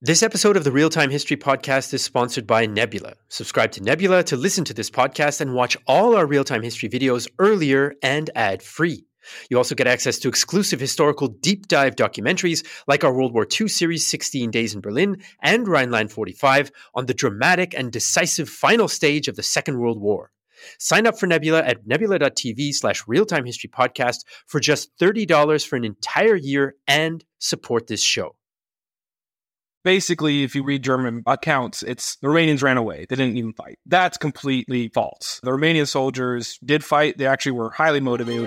This episode of the Real Time History Podcast is sponsored by Nebula. Subscribe to Nebula to listen to this podcast and watch all our real time history videos earlier and ad-free. You also get access to exclusive historical deep dive documentaries like our World War II series 16 Days in Berlin and Rhineland 45 on the dramatic and decisive final stage of the Second World War. Sign up for Nebula at nebula.tv/realtimehistorypodcast for just $30 for an entire year and support this show. Basically, if you read German accounts, it's the Romanians ran away. They didn't even fight. That's completely false. The Romanian soldiers did fight. They actually were highly motivated.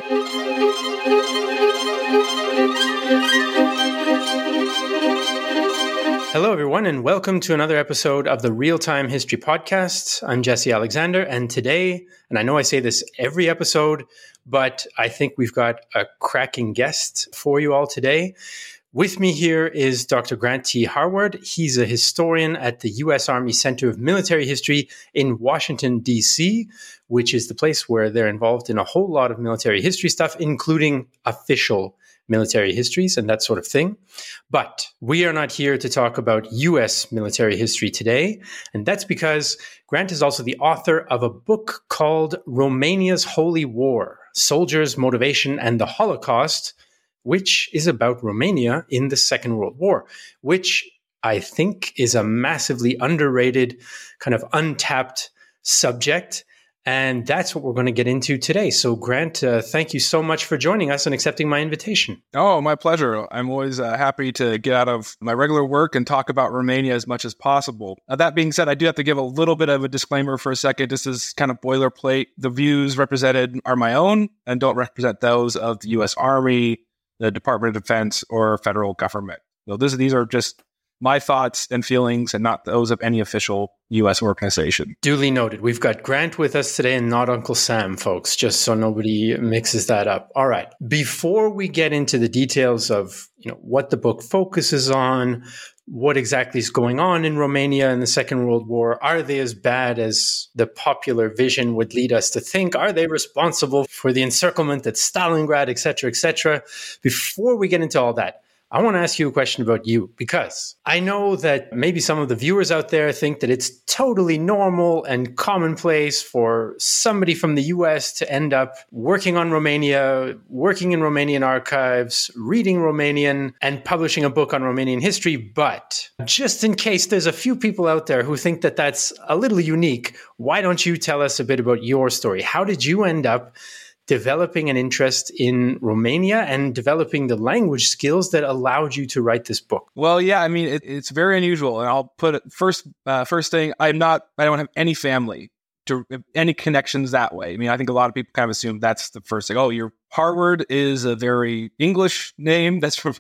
Hello, everyone, and welcome to another episode of the Real Time History Podcast. I'm Jesse Alexander, and today, and I know I say this every episode, but I think we've got a cracking guest for you all today. With me here is Dr. Grant T. Harward. He's a historian at the U.S. Army Center of Military History in Washington, D.C., which is the place where they're involved in a whole lot of military history stuff, including official military histories and that sort of thing. But we are not here to talk about U.S. military history today, and that's because Grant is also the author of a book called Romania's Holy War: Soldiers, Motivation, and the Holocaust, which is about Romania in the Second World War, which I think is a massively underrated, kind of untapped subject. And that's what we're going to get into today. So, Grant, thank you so much for joining us and accepting my invitation. Oh, my pleasure. I'm always happy to get out of my regular work and talk about Romania as much as possible. That being said, I do have to give a little bit of a disclaimer for a second. This is kind of boilerplate. The views represented are my own and don't represent those of the U.S. Army, the Department of Defense, or federal government. So these are just my thoughts and feelings and not those of any official U.S. organization. Duly noted. We've got Grant with us today and not Uncle Sam, folks, just so nobody mixes that up. All right. Before we get into the details of what the book focuses on, what exactly is going on in Romania in the Second World War, are they as bad as the popular vision would lead us to think? Are they responsible for the encirclement at Stalingrad, et cetera, et cetera? Before we get into all that, I want to ask you a question about you, because I know that maybe some of the viewers out there think that it's totally normal and commonplace for somebody from the US to end up working on Romania, working in Romanian archives, reading Romanian, and publishing a book on Romanian history. But just in case there's a few people out there who think that that's a little unique, why don't you tell us a bit about your story? How did you end up developing an interest in Romania and developing the language skills that allowed you to write this book? Well, yeah, I mean, it's very unusual. And I'll put it first thing, I don't have any family to any connections that way. I mean, I think a lot of people kind of assume that's the first thing. Oh, your Harward is a very English name. That's from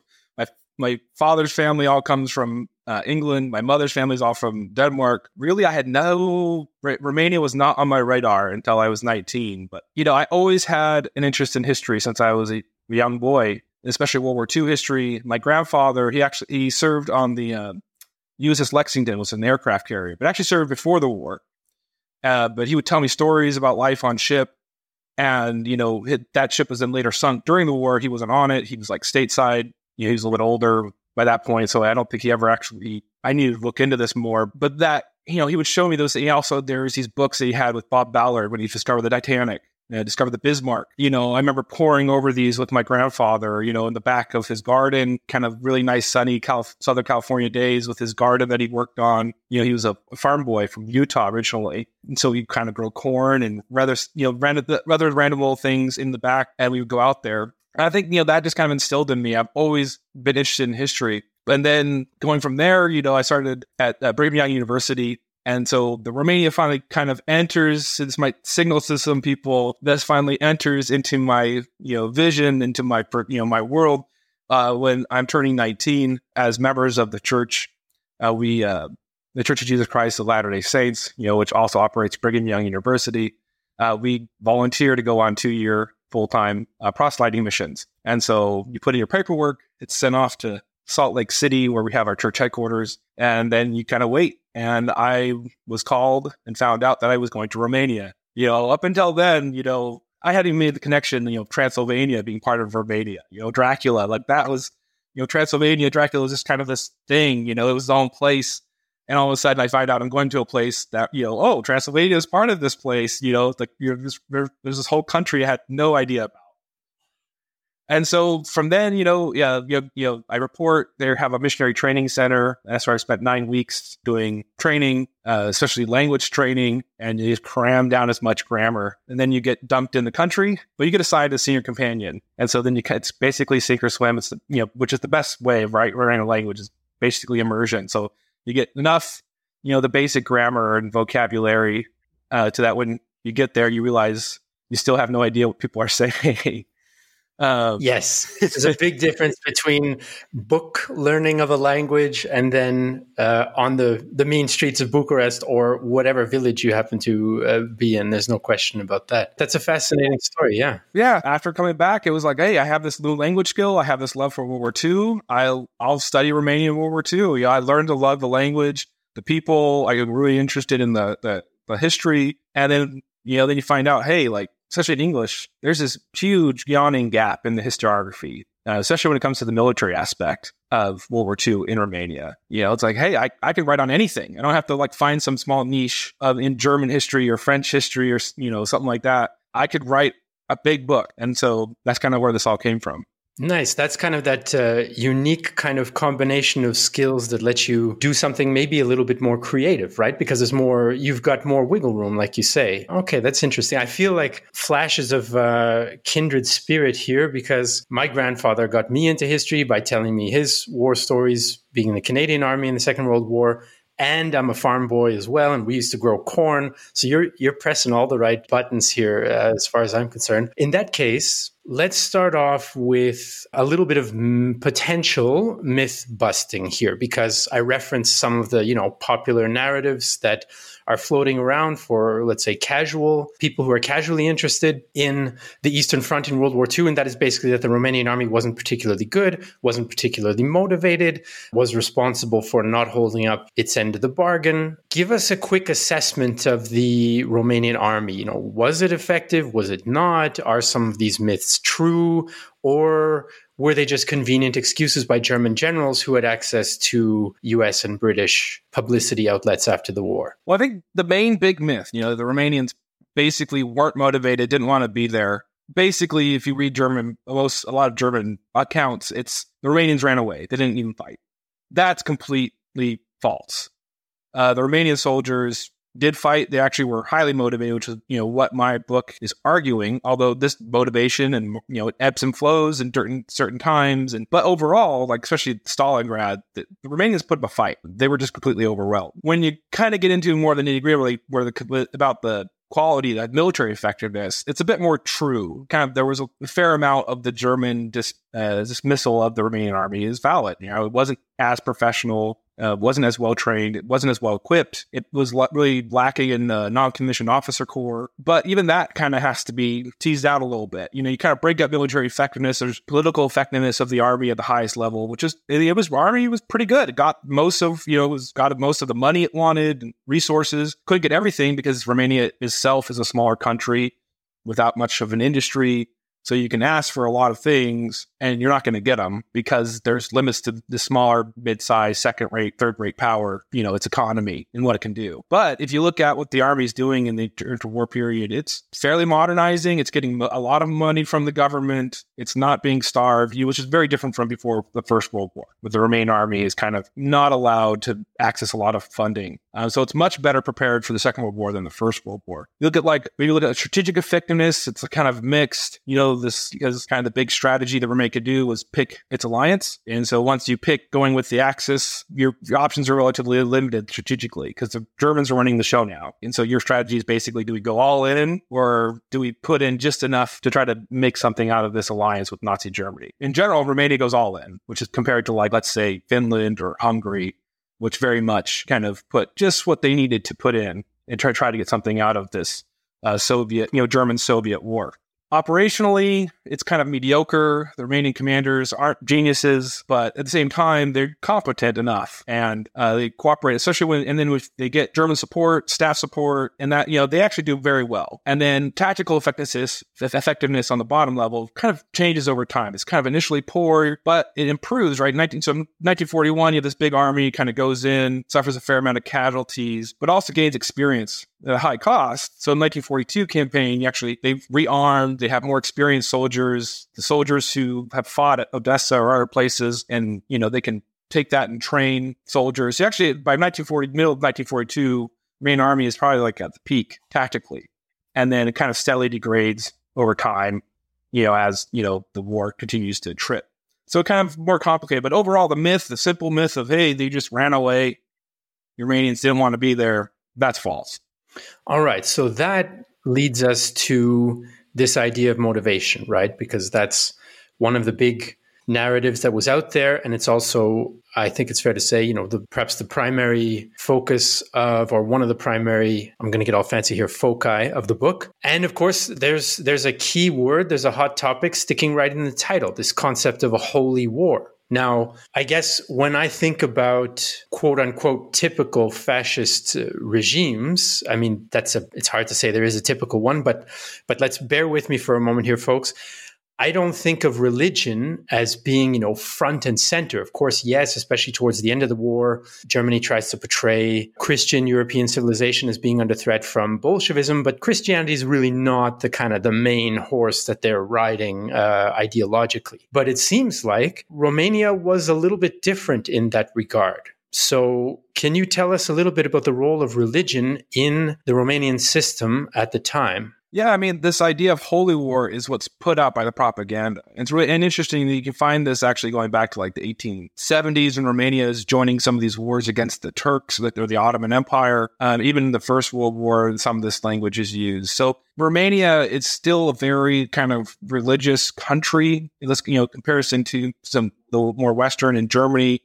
my father's family all comes from England. My mother's family is all from Denmark. Really, I had Romania was not on my radar until I was 19. But, I always had an interest in history since I was a young boy, especially World War II history. My grandfather, he served on the USS Lexington, was an aircraft carrier, but actually served before the war. But he would tell me stories about life on ship. And, that ship was then later sunk during the war. He wasn't on it. He was like stateside. He was a little bit older by that point, so I don't think he ever I needed to look into this more. But that, he would show me those. There's these books that he had with Bob Ballard when he discovered the Titanic, discovered the Bismarck. I remember poring over these with my grandfather, in the back of his garden, kind of really nice sunny Southern California days with his garden that he worked on. He was a farm boy from Utah originally. And so he'd kind of grow corn and rather random little things in the back, and we would go out there. I think, that just kind of instilled in me. I've always been interested in history. And then going from there, I started at Brigham Young University. And so the Romania finally kind of enters, this might signal to some people, this finally enters into my, vision, into my, my world when I'm turning 19 as members of the church. The Church of Jesus Christ of Latter-day Saints, which also operates Brigham Young University. We volunteer to go on 2-year full-time proselyting missions. And so you put in your paperwork, it's sent off to Salt Lake City, where we have our church headquarters, and then you kind of wait. And I was called and found out that I was going to Romania. Up until then, I hadn't even made the connection, Transylvania being part of Romania, Dracula, like that was Transylvania, Dracula was just kind of this thing, it was its own place. And all of a sudden I find out I'm going to a place that, Transylvania is part of this place, there's this whole country I had no idea about. And so from then, I report, they have a missionary training center. That's where I spent 9 weeks doing training, especially language training, and you just cram down as much grammar. And then you get dumped in the country, but you get assigned a senior companion. And so then it's basically sink or swim. It's, which is the best way of learning a language is basically immersion. So you get enough, the basic grammar and vocabulary to that when you get there, you realize you still have no idea what people are saying. Yes, there's a big difference between book learning of a language and then on the mean streets of Bucharest or whatever village you happen to be in. There's no question about that. That's a fascinating story. Yeah. Yeah. After coming back, it was like, hey, I have this new language skill. I have this love for World War II. I'll study Romanian in World War II. I learned to love the language, the people. I got really interested in the history. And then, then you find out, hey, especially in English, there's this huge yawning gap in the historiography, especially when it comes to the military aspect of World War II in Romania. It's like, hey, I can write on anything. I don't have to find some small niche in German history or French history or, something like that. I could write a big book. And so that's kind of where this all came from. Nice. That's kind of that unique kind of combination of skills that lets you do something maybe a little bit more creative, right? Because you've got more wiggle room, like you say. Okay, that's interesting. I feel like flashes of kindred spirit here because my grandfather got me into history by telling me his war stories, being in the Canadian Army in the Second World War. And I'm a farm boy as well, and we used to grow corn. So you're pressing all the right buttons here, as far as I'm concerned. In that case, let's start off with a little bit of potential myth busting here, because I referenced some of the popular narratives that are floating around for, let's say, casual people who are casually interested in the Eastern Front in World War II. And that is basically that the Romanian army wasn't particularly good, wasn't particularly motivated, was responsible for not holding up its end of the bargain. Give us a quick assessment of the Romanian army. Was it effective? Was it not? Are some of these myths true? Or were they just convenient excuses by German generals who had access to US and British publicity outlets after the war? Well, I think the main big myth, the Romanians basically weren't motivated, didn't want to be there. Basically, if you read a lot of German accounts, it's the Romanians ran away. They didn't even fight. That's completely false. The Romanian soldiers did fight. They actually were highly motivated, which is, what my book is arguing, although this motivation and, it ebbs and flows in certain times. But overall, especially Stalingrad, the Romanians put up a fight. They were just completely overwhelmed. When you kind of get into more the nitty-gritty about the quality, that military effectiveness, it's a bit more true. There was a fair amount of the German dismissal of the Romanian army is valid. It wasn't as professional. Wasn't as well trained. It wasn't as well equipped. It was really lacking in the non-commissioned officer corps. But even that kind of has to be teased out a little bit. You kind of break up military effectiveness. There's political effectiveness of the army at the highest level, which is army was pretty good. It got most of the money it wanted, and resources. Couldn't get everything because Romania itself is a smaller country without much of an industry. So you can ask for a lot of things and you're not going to get them because there's limits to the smaller, mid-sized, second-rate, third-rate power, its economy and what it can do. But if you look at what the army is doing in the interwar period, it's fairly modernizing. It's getting a lot of money from the government. It's not being starved, which is very different from before the First World War, where the Romanian army is kind of not allowed to access a lot of funding. So it's much better prepared for the Second World War than the First World War. You look at strategic effectiveness, it's kind of mixed. This is kind of the big strategy that Romania could do was pick its alliance. And so once you pick going with the Axis, your options are relatively limited strategically because the Germans are running the show now. And so your strategy is basically, do we go all in or do we put in just enough to try to make something out of this alliance with Nazi Germany? In general, Romania goes all in, which is compared to let's say Finland or Hungary, which very much kind of put just what they needed to put in and try to get something out of this German-Soviet war. Operationally, it's kind of mediocre. The Romanian commanders aren't geniuses, but at the same time, they're competent enough, and they cooperate, especially when they get German support, staff support, and that, they actually do very well. And then tactical effectiveness on the bottom level kind of changes over time. It's kind of initially poor, but it improves, right? 1941, you have this big army, kind of goes in, suffers a fair amount of casualties, but also gains experience at a high cost. So in the 1942 campaign, they've rearmed, they have more experienced soldiers, the soldiers who have fought at Odessa or other places, and, they can take that and train soldiers. Actually, by middle of 1942, main army is probably like at the peak tactically. And then it kind of steadily degrades over time, as, the war continues to trip. So kind of more complicated, but overall the simple myth of, hey, they just ran away, Romanians didn't want to be there, that's false. All right. So that leads us to this idea of motivation, right? Because that's one of the big narratives that was out there. And it's also, I think it's fair to say, perhaps the primary focus of, or one of the primary, I'm going to get all fancy here, foci of the book. And of course, there's a key word, there's a hot topic sticking right in the title, this concept of a holy war. Now, I guess when I think about quote unquote typical fascist regimes, I mean, it's hard to say there is a typical one, but let's bear with me for a moment here, folks. I don't think of religion as being, front and center. Of course, yes, especially towards the end of the war, Germany tries to portray Christian European civilization as being under threat from Bolshevism, but Christianity is really not the main horse that they're riding ideologically. But it seems like Romania was a little bit different in that regard. So can you tell us a little bit about the role of religion in the Romanian system at the time? Yeah, I mean, this idea of holy war is what's put out by the propaganda. It's really interesting that you can find this actually going back to like the 1870s when Romania is joining some of these wars against the Turks or the Ottoman Empire. Even in the First World War, some of this language is used. So Romania, it's still a very kind of religious country. Let's, comparison to the more Western, and Germany,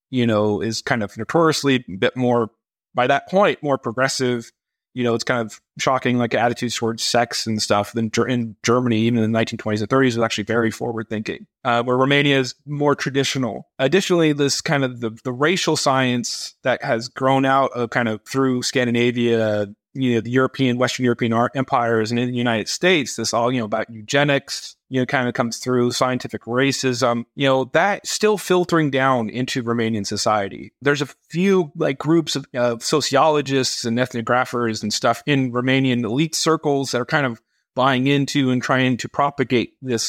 is kind of notoriously a bit more, by that point, more progressive. It's kind of shocking, like attitudes towards sex and stuff. Than in Germany, even in the 1920s and 30s, was actually very forward thinking, where Romania is more traditional. Additionally, this kind of the racial science that has grown out of kind of through Scandinavia, the Western European empires, and in the United States, this all, about eugenics, kind of comes through, scientific racism, that still filtering down into Romanian society. There's a few groups of sociologists and ethnographers and stuff in Romanian elite circles that are kind of buying into and trying to propagate this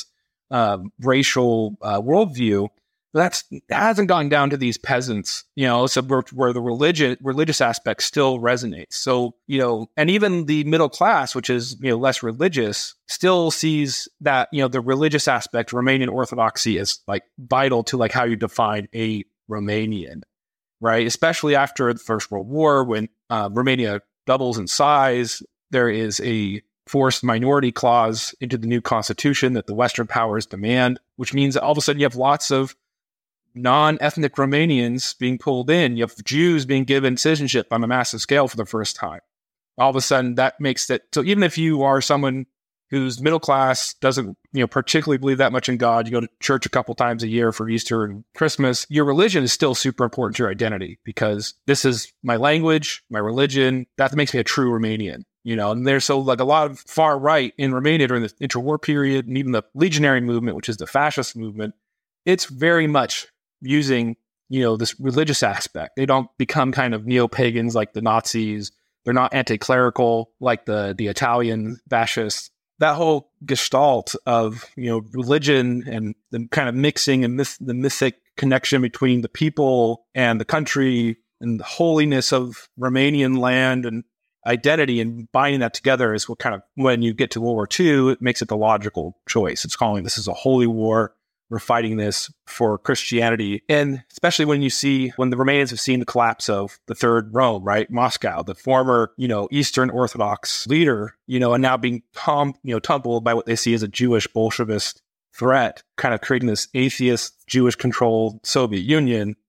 racial worldview. That hasn't gone down to these peasants, so where the religious aspect still resonates. So, and even the middle class, which is, less religious, still sees that, the religious aspect, Romanian orthodoxy, is vital to how you define a Romanian, right? Especially after the First World War, when Romania doubles in size, there is a forced minority clause into the new constitution that the Western powers demand, which means that all of a sudden you have lots of non-ethnic Romanians being pulled in. You have Jews being given citizenship on a massive scale for the first time. All of a sudden, that makes it so even if you are someone who's middle class, doesn't particularly believe that much in God, you go to church a couple times a year for Easter and Christmas, your religion is still super important to your identity, because this is my language, my religion. That makes me a true Romanian. And there's so a lot of far right in Romania during the interwar period, and even the legionary movement, which is the fascist movement. It's very much using, this religious aspect. They don't become kind of neo-pagans like the Nazis. They're not anti-clerical like the Italian fascists. That whole gestalt of, religion and the kind of mixing and the mythic connection between the people and the country and the holiness of Romanian land and identity, and binding that together is what kind of, when you get to World War II, it makes it the logical choice. It's calling this is a holy war. We're fighting this for Christianity. And especially when the Romanians have seen the collapse of the Third Rome, right? Moscow, the former, Eastern Orthodox leader, and now being tumbled by what they see as a Jewish Bolshevist threat, kind of creating this atheist, Jewish-controlled Soviet Union,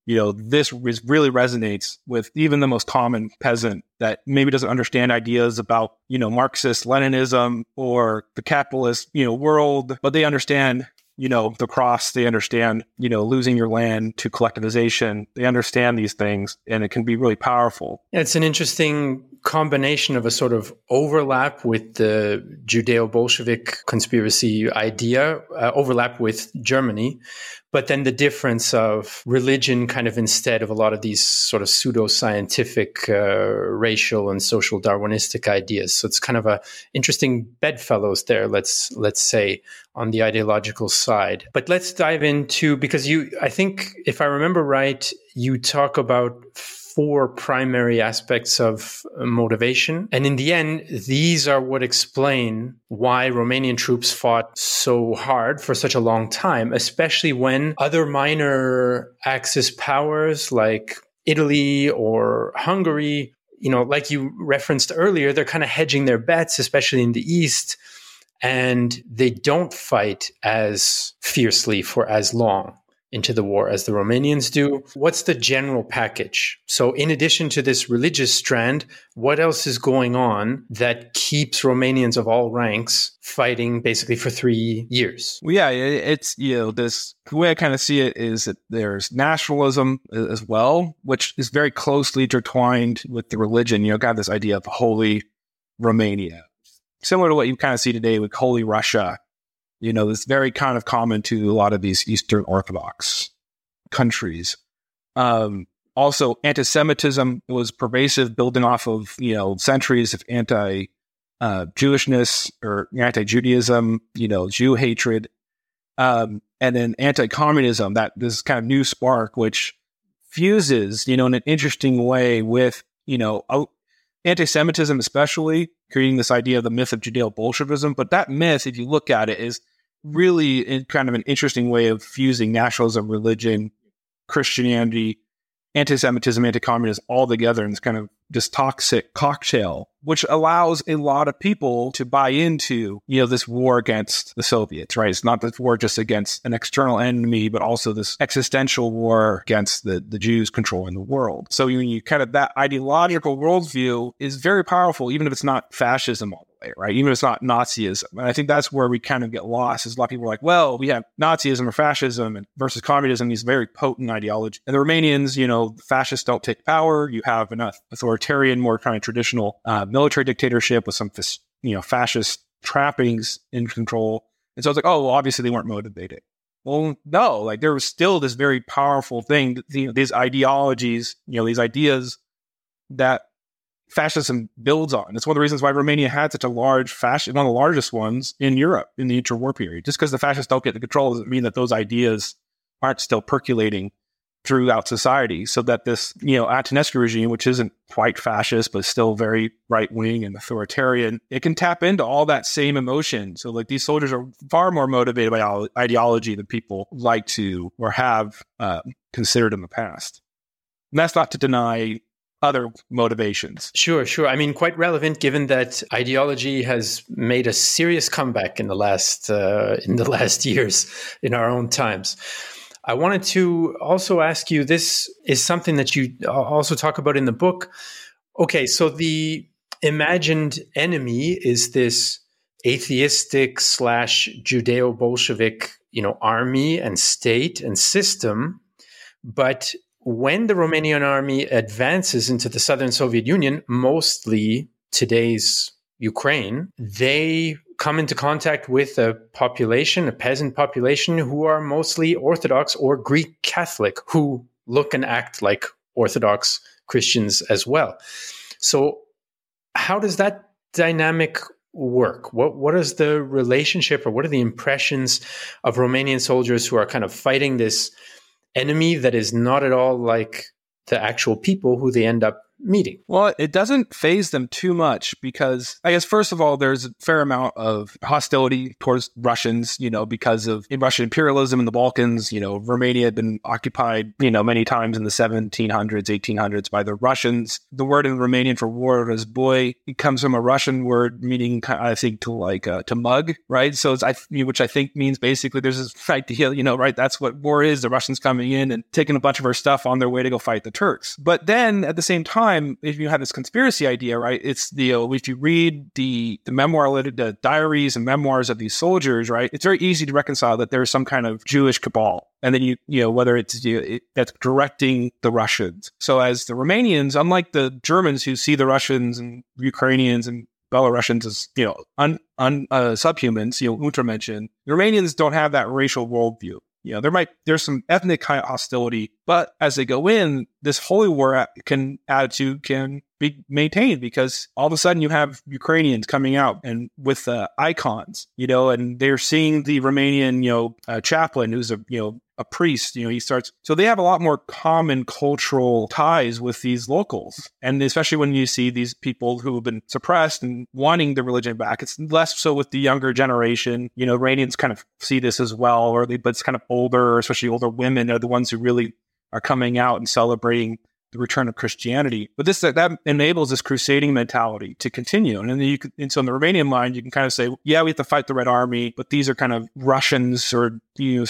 this really resonates with even the most common peasant that maybe doesn't understand ideas about, Marxist Leninism or the capitalist, world, but they understand, the cross, they understand, losing your land to collectivization. They understand these things, and it can be really powerful. It's an interesting combination of a sort of overlap with the Judeo-Bolshevik conspiracy idea, overlap with Germany, but then the difference of religion kind of instead of a lot of these sort of pseudo-scientific racial and social Darwinistic ideas. So it's kind of a interesting bedfellows there, let's say, on the ideological side. But let's dive into, because I think if I remember right, you talk about 4 primary aspects of motivation. And in the end, these are what explain why Romanian troops fought so hard for such a long time, especially when other minor Axis powers like Italy or Hungary, like you referenced earlier, they're kind of hedging their bets, especially in the East, and they don't fight as fiercely for as long into the war as the Romanians do. What's the general package? So in addition to this religious strand, what else is going on that keeps Romanians of all ranks fighting basically for 3 years? Well, yeah, it's, this, the way I kind of see it is that there's nationalism as well, which is very closely intertwined with the religion. Got this idea of Holy Romania, similar to what you kind of see today with Holy Russia. It's very kind of common to a lot of these Eastern Orthodox countries. Also, anti-Semitism was pervasive, building off of, centuries of anti-Jewishness or anti-Judaism, Jew hatred. And then anti-communism, this kind of new spark, which fuses, in an interesting way with, anti-Semitism, especially creating this idea of the myth of Judeo-Bolshevism. But that myth, if you look at it, is really in kind of an interesting way of fusing nationalism, religion, Christianity, anti-Semitism, anti-communism all together in this kind of this toxic cocktail, which allows a lot of people to buy into, this war against the Soviets, right? It's not this war just against an external enemy, but also this existential war against the Jews controlling the world. So you kind of, that ideological worldview is very powerful, even if it's not fascism all the way, right? Even if it's not Nazism. And I think that's where we kind of get lost, is a lot of people are like, well, we have Nazism or fascism versus communism, these very potent ideology. And the Romanians, the fascists don't take power. You have enough authoritarian, more kind of traditional military dictatorship with some, fascist trappings in control. And so it's like, oh, well, obviously they weren't motivated. Well, no, like there was still this very powerful thing, these ideologies, these ideas that fascism builds on. It's one of the reasons why Romania had such a large fascist, one of the largest ones in Europe in the interwar period. Just because the fascists don't get the control doesn't mean that those ideas aren't still percolating throughout society. So that this, Antonescu regime, which isn't quite fascist, but still very right-wing and authoritarian, it can tap into all that same emotion. So like these soldiers are far more motivated by ideology than people like to or have considered in the past. And that's not to deny other motivations. Sure. I mean, quite relevant given that ideology has made a serious comeback in the last years in our own times. I wanted to also ask you, this is something that you also talk about in the book. Okay, so the imagined enemy is this atheistic / Judeo-Bolshevik, army and state and system. But when the Romanian army advances into the southern Soviet Union, mostly today's Ukraine, they come into contact with a peasant population who are mostly Orthodox or Greek Catholic, who look and act like Orthodox Christians as well. So how does that dynamic work? What is the relationship, or what are the impressions of Romanian soldiers who are kind of fighting this enemy that is not at all like the actual people who they end up meeting? Well, it doesn't faze them too much because I guess, first of all, there's a fair amount of hostility towards Russians, because of Russian imperialism in the Balkans. Romania had been occupied, many times in the 1700s, 1800s by the Russians. The word in Romanian for war is boy. It comes from a Russian word meaning, I think, to mug, right? So which I think means basically there's this idea, right? That's what war is. The Russians coming in and taking a bunch of our stuff on their way to go fight the Turks. But then at the same time, if you have this conspiracy idea, right? It's if you read the the diaries and memoirs of these soldiers, right? It's very easy to reconcile that there's some kind of Jewish cabal. And then whether it's that's directing the Russians. So as the Romanians, unlike the Germans who see the Russians and Ukrainians and Belarusians as subhumans, Untermenschen, the Romanians don't have that racial worldview. There's some ethnic kind of hostility, but as they go in, this holy war attitude can be maintained because all of a sudden you have Ukrainians coming out and with icons, and they're seeing the Romanian, chaplain who's a priest, so they have a lot more common cultural ties with these locals. And especially when you see these people who have been suppressed and wanting the religion back, it's less so with the younger generation. Iranians kind of see this as well, but it's kind of older, especially older women are the ones who really are coming out and celebrating the return of Christianity. But that enables this crusading mentality to continue. And then so in the Romanian mind, you can kind of say, yeah, we have to fight the Red Army, but these are kind of Russians or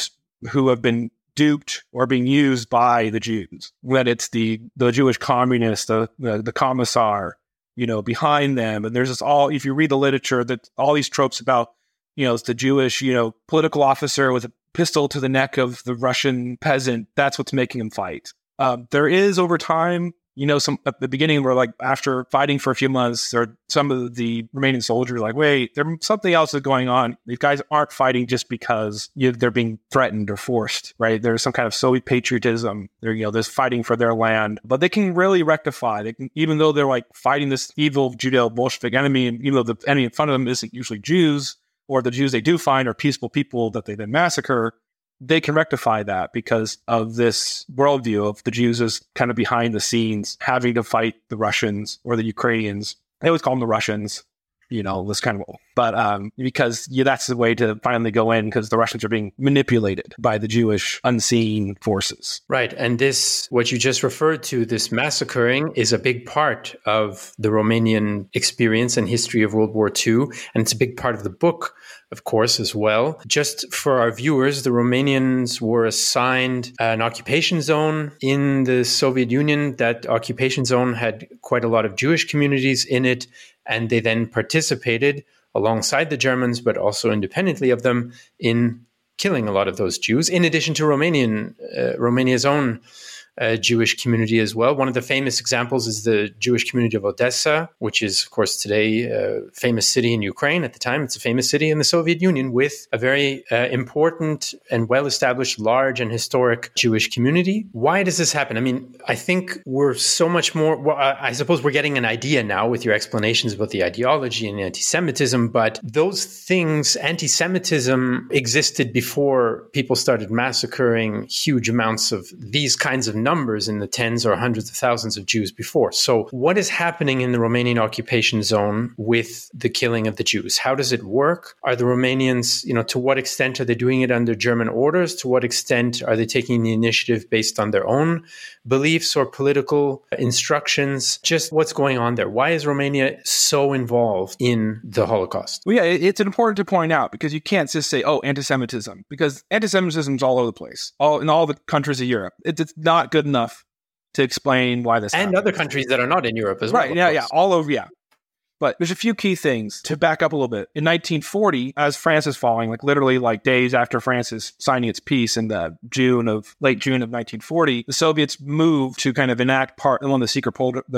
who have been duped or being used by the Jews. When it's the Jewish communists, the commissar, behind them. And there's if you read the literature, that all these tropes about, it's the Jewish, political officer with a pistol to the neck of the Russian peasant. That's what's making him fight. There is over time, some at the beginning where after fighting for a few months, some of the Romanian soldiers are like, wait, there's something else is going on. These guys aren't fighting just because they're being threatened or forced, right? There's some kind of Soviet patriotism. There's fighting for their land, but they can really rectify. Even though they're fighting this evil Judeo-Bolshevik enemy, and even though the enemy in front of them isn't usually Jews, or the Jews they do find are peaceful people that they then massacre, they can rectify that because of this worldview of the Jews as kind of behind the scenes, having to fight the Russians or the Ukrainians. They always call them the Russians, this kind of, but because that's the way to finally go in, because the Russians are being manipulated by the Jewish unseen forces. Right. And what you just referred to, this massacring, is a big part of the Romanian experience and history of World War II. And it's a big part of the book, of course, as well. Just for our viewers, the Romanians were assigned an occupation zone in the Soviet Union. That occupation zone had quite a lot of Jewish communities in it, and they then participated alongside the Germans, but also independently of them, in killing a lot of those Jews, in addition to Romania's own Jewish community as well. One of the famous examples is the Jewish community of Odessa, which is, of course, today a famous city in Ukraine. At the time, it's a famous city in the Soviet Union with a very important and well-established, large and historic Jewish community. Why does this happen? I mean, I think we're so much more, I suppose we're getting an idea now with your explanations about the ideology and anti-Semitism, but those things, anti-Semitism existed before people started massacring huge amounts of these kinds of numbers in the tens or hundreds of thousands of Jews before. So what is happening in the Romanian occupation zone with the killing of the Jews? How does it work? Are the Romanians, to what extent are they doing it under German orders? To what extent are they taking the initiative based on their own beliefs or political instructions? Just what's going on there? Why is Romania so involved in the Holocaust? Well, yeah, it's important to point out because you can't just say, anti-Semitism, because anti-Semitism is all over the place, in all the countries of Europe. It's not good enough to explain why this and happens. Other countries that are not in Europe as well. Right, yeah, all over, yeah. But there's a few key things to back up a little bit. In 1940, as France is falling, literally days after France is signing its peace in the late June of 1940, the Soviets moved to kind of enact part of the secret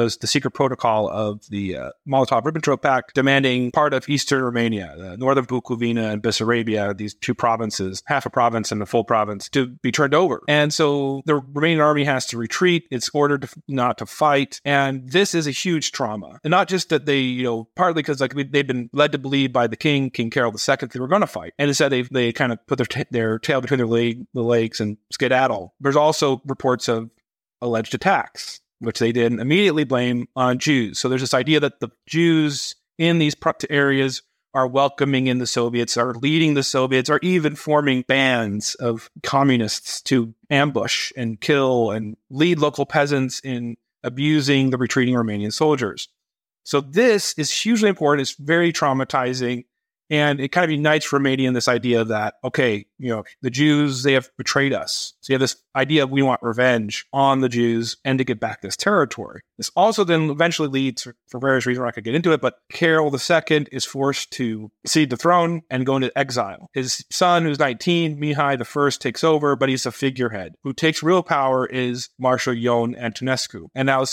protocol of the Molotov-Ribbentrop Pact, demanding part of eastern Romania, northern Bukovina and Bessarabia, these two provinces, half a province and a full province, to be turned over. And so the Romanian army has to retreat. It's ordered not to fight. And this is a huge trauma. And not just that they, partly because they've been led to believe by the King Carol II, that they were going to fight. And instead they kind of put their tail between the legs and skedaddle. There's also reports of alleged attacks which they did, immediately blame on Jews. So there's this idea that the Jews in these areas are welcoming in the Soviets, are leading the Soviets, are even forming bands of communists to ambush and kill and lead local peasants in abusing the retreating Romanian soldiers. So this is hugely important. It's very traumatizing. And it kind of unites Romania in this idea that, okay, the Jews, they have betrayed us. So you have this idea of we want revenge on the Jews and to get back this territory. This also then eventually leads, for various reasons, I could get into it, but Carol II is forced to cede the throne and go into exile. His son, who's 19, Mihai I, takes over, but he's a figurehead. Who takes real power is Marshal Ion Antonescu. And now,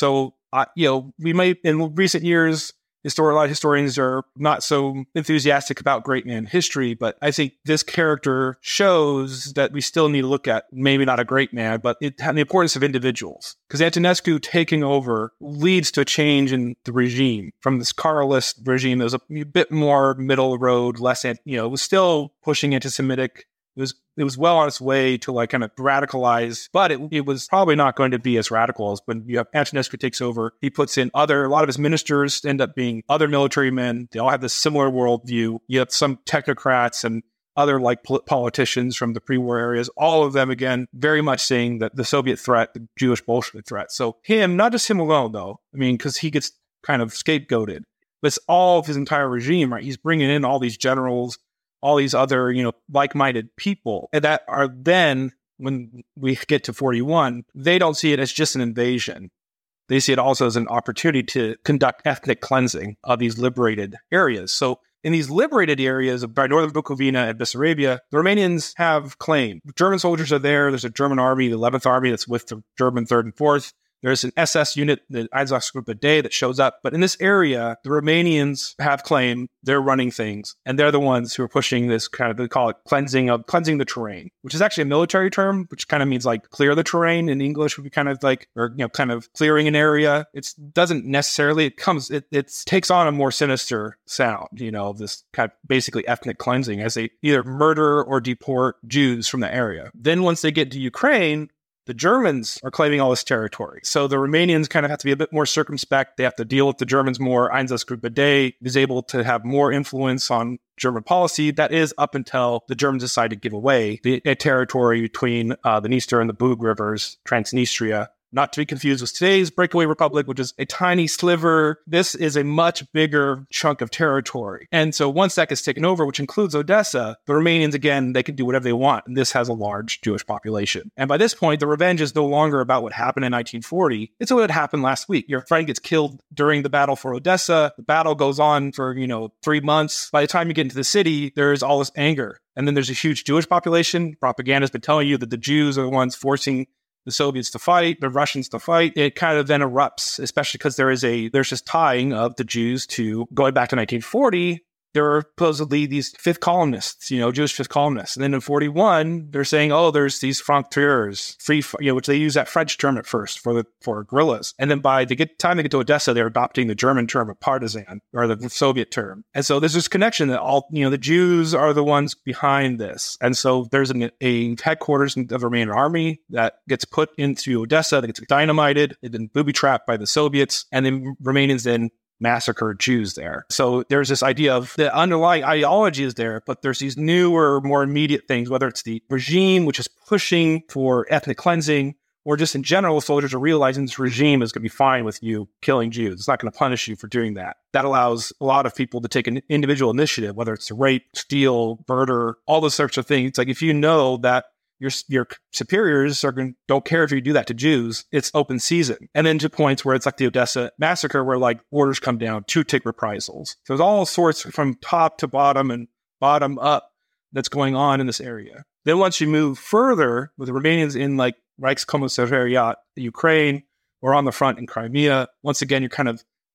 we might, in recent years, a lot of historians are not so enthusiastic about great man history, but I think this character shows that we still need to look at maybe not a great man, but the importance of individuals. Because Antonescu taking over leads to a change in the regime from this Carlist regime that was a bit more middle road, less, it was still pushing anti-Semitic. It was well on its way to kind of radicalize, but it was probably not going to be as radical as when you have Antonescu takes over. He puts in a lot of his ministers end up being other military men. They all have this similar worldview. You have some technocrats and other politicians from the pre-war areas, all of them, again, very much saying that the Soviet threat, the Jewish Bolshevik threat. So not just him alone, though, because he gets kind of scapegoated, but it's all of his entire regime, right? He's bringing in all these generals, all these other, like-minded people that are then, when we get to 41, they don't see it as just an invasion. They see it also as an opportunity to conduct ethnic cleansing of these liberated areas. So in these liberated areas by northern Bukovina and Bessarabia, the Romanians have claim. German soldiers are there. There's a German army, the 11th Army, that's with the German 3rd and 4th. There's an SS unit, the Einsatzgruppe D, that shows up. But in this area, the Romanians have claimed they're running things. And they're the ones who are pushing this kind of, they call it cleansing the terrain, which is actually a military term, which kind of means clear the terrain in English would be kind of kind of clearing an area. It doesn't necessarily, it takes on a more sinister sound, this kind of basically ethnic cleansing as they either murder or deport Jews from the area. Then once they get to Ukraine, the Germans are claiming all this territory. So the Romanians kind of have to be a bit more circumspect. They have to deal with the Germans more. Einsatzgruppe D is able to have more influence on German policy. That is up until the Germans decide to give away the territory between the Dniester and the Bug rivers, Transnistria, not to be confused with today's breakaway republic, which is a tiny sliver. This is a much bigger chunk of territory. And so once that gets taken over, which includes Odessa, the Romanians, again, they can do whatever they want. And this has a large Jewish population. And by this point, the revenge is no longer about what happened in 1940. It's what happened last week. Your friend gets killed during the battle for Odessa. The battle goes on for, 3 months. By the time you get into the city, there's all this anger. And then there's a huge Jewish population. Propaganda has been telling you that the Jews are the ones forcing the Soviets to fight, the Russians to fight. It kind of then erupts, especially because there's this tying of the Jews to, going back to 1940, there were supposedly these fifth columnists, Jewish fifth columnists. And then in 41, they're saying, there's these francs-tireurs, which they use that French term at first for guerrillas. And then by the time they get to Odessa, they're adopting the German term of partisan, or the Soviet term. And so there's this connection that the Jews are the ones behind this. And so there's a headquarters of the Romanian army that gets put into Odessa, that gets dynamited, and then booby-trapped by the Soviets, and then Romanians then massacre Jews there. So there's this idea of the underlying ideology is there, but there's these newer, more immediate things, whether it's the regime, which is pushing for ethnic cleansing, or just in general, soldiers are realizing this regime is going to be fine with you killing Jews. It's not going to punish you for doing that. That allows a lot of people to take an individual initiative, whether it's to rape, steal, murder, all those sorts of things. It's like if you know that your superiors don't care if you do that to Jews, it's open season. And then to points where it's like the Odessa massacre, where orders come down to take reprisals. So there's all sorts from top to bottom and bottom up that's going on in this area. Then once you move further with the Romanians in Reichskommissariat, Ukraine, or on the front in Crimea, once again, you're kind of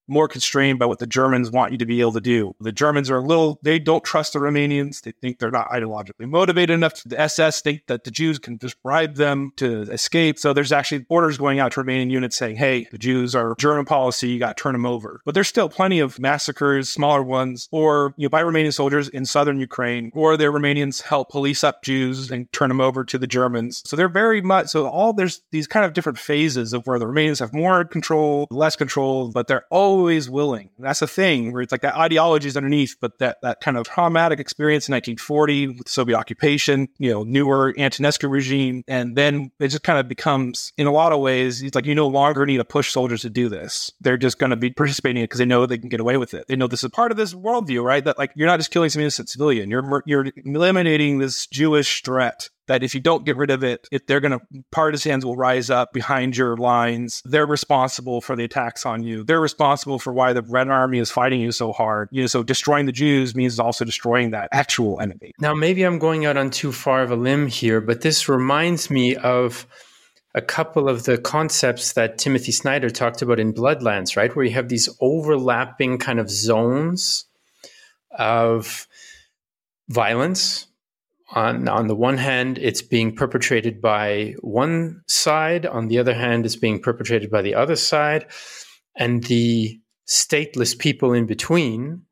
more constrained by what the Germans want you to be able to do. The Germans they don't trust the Romanians. They think they're not ideologically motivated enough. The SS think that the Jews can just bribe them to escape. So there's actually orders going out to Romanian units saying, hey, the Jews are German policy, you got to turn them over. But there's still plenty of massacres, smaller ones, or by Romanian soldiers in southern Ukraine, or their Romanians help police up Jews and turn them over to the Germans. So they're very much, there's these kind of different phases of where the Romanians have more control, less control, but they're always willing. That's the thing where it's like that ideology is underneath, but that kind of traumatic experience in 1940 with Soviet occupation, newer Antonescu regime, and then it just kind of becomes, in a lot of ways, it's like you no longer need to push soldiers to do this. They're just going to be participating in it because they know they can get away with it. They know this is part of this worldview, right? That like you're not just killing some innocent civilian, you're eliminating this Jewish threat. That if you don't get rid of it, partisans will rise up behind your lines. They're responsible for the attacks on you. They're responsible for why the Red Army is fighting you so hard. So destroying the Jews means also destroying that actual enemy. Now, maybe I'm going out on too far of a limb here, but this reminds me of a couple of the concepts that Timothy Snyder talked about in Bloodlands, right? Where you have these overlapping kind of zones of violence. On the one hand, it's being perpetrated by one side. On the other hand, it's being perpetrated by the other side. And the stateless people in between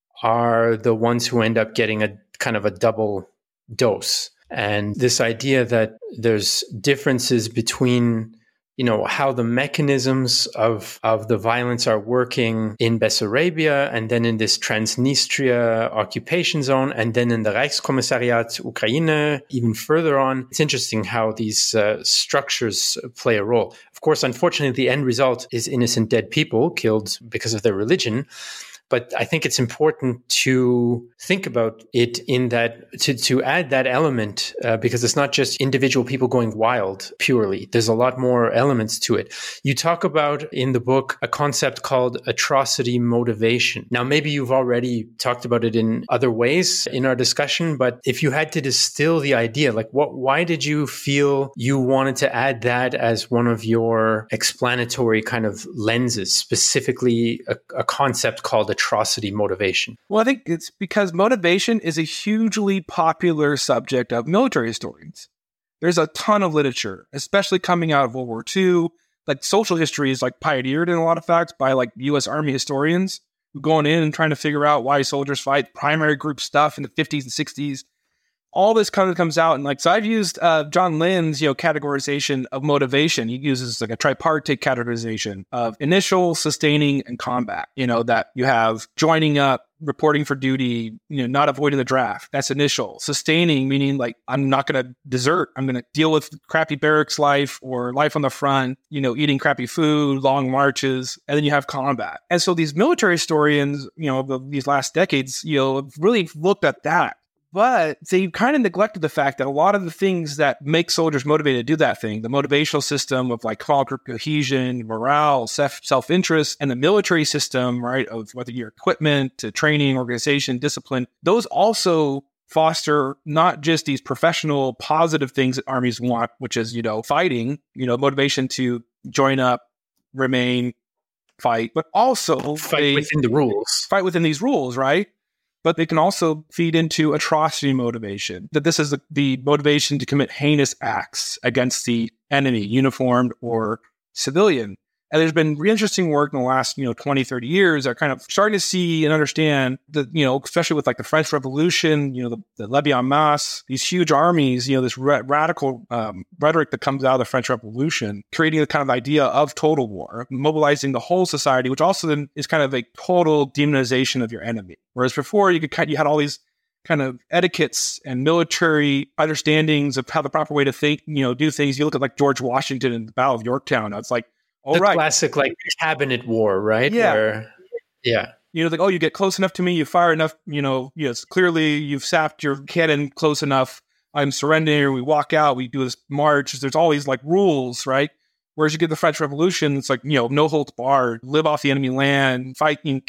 are the ones who end up getting a kind of a double dose. And this idea that there's differences between how the mechanisms of the violence are working in Bessarabia and then in this Transnistria occupation zone and then in the Reichskommissariat Ukraine, even further on. It's interesting how these structures play a role. Of course, unfortunately, the end result is innocent dead people killed because of their religion. But I think it's important to think about it in that, to add that element, because it's not just individual people going wild purely. There's a lot more elements to it. You talk about in the book a concept called atrocity motivation. Now, maybe you've already talked about it in other ways in our discussion, but if you had to distill the idea, why did you feel you wanted to add that as one of your explanatory kind of lenses, specifically a concept called atrocity motivation? Well, I think it's because motivation is a hugely popular subject of military historians. There's a ton of literature, especially coming out of World War II. Like social history is pioneered in a lot of facts by U.S. Army historians who going in and trying to figure out why soldiers fight, primary group stuff in the 50s and 60s. All this kind of comes out. And so I've used John Lynn's, categorization of motivation. He uses a tripartite categorization of initial, sustaining, and combat. That you have joining up, reporting for duty, not avoiding the draft. That's initial. Sustaining, meaning I'm not going to desert. I'm going to deal with crappy barracks life or life on the front, eating crappy food, long marches. And then you have combat. And so these military historians, these last decades, have really looked at that. But they kind of neglected the fact that a lot of the things that make soldiers motivated to do that thing, the motivational system of small group cohesion, morale, self-interest, and the military system, right, of whether your equipment to training, organization, discipline, those also foster not just these professional positive things that armies want, which is, fighting, motivation to join up, remain, fight, but also fight within the rules. Fight within these rules, right? But they can also feed into atrocity motivation, that this is the motivation to commit heinous acts against the enemy, uniformed or civilian. And there's been really interesting work in the last, 20, 30 years are kind of starting to see and understand that, especially with the French Revolution, the levée en masse, these huge armies, this radical rhetoric that comes out of the French Revolution, creating a kind of idea of total war, mobilizing the whole society, which also then is kind of a total demonization of your enemy. Whereas before you had all these kind of etiquettes and military understandings of how the proper way to think, do things. You look at George Washington in the Battle of Yorktown. It's classic cabinet war, right? Yeah. Yeah. You get close enough to me, you fire enough, yes, clearly you've sapped your cannon close enough. I'm surrendering. We walk out, we do this march. There's all these rules, right? Whereas you get the French Revolution, it's no holds barred, live off the enemy land, fight and kill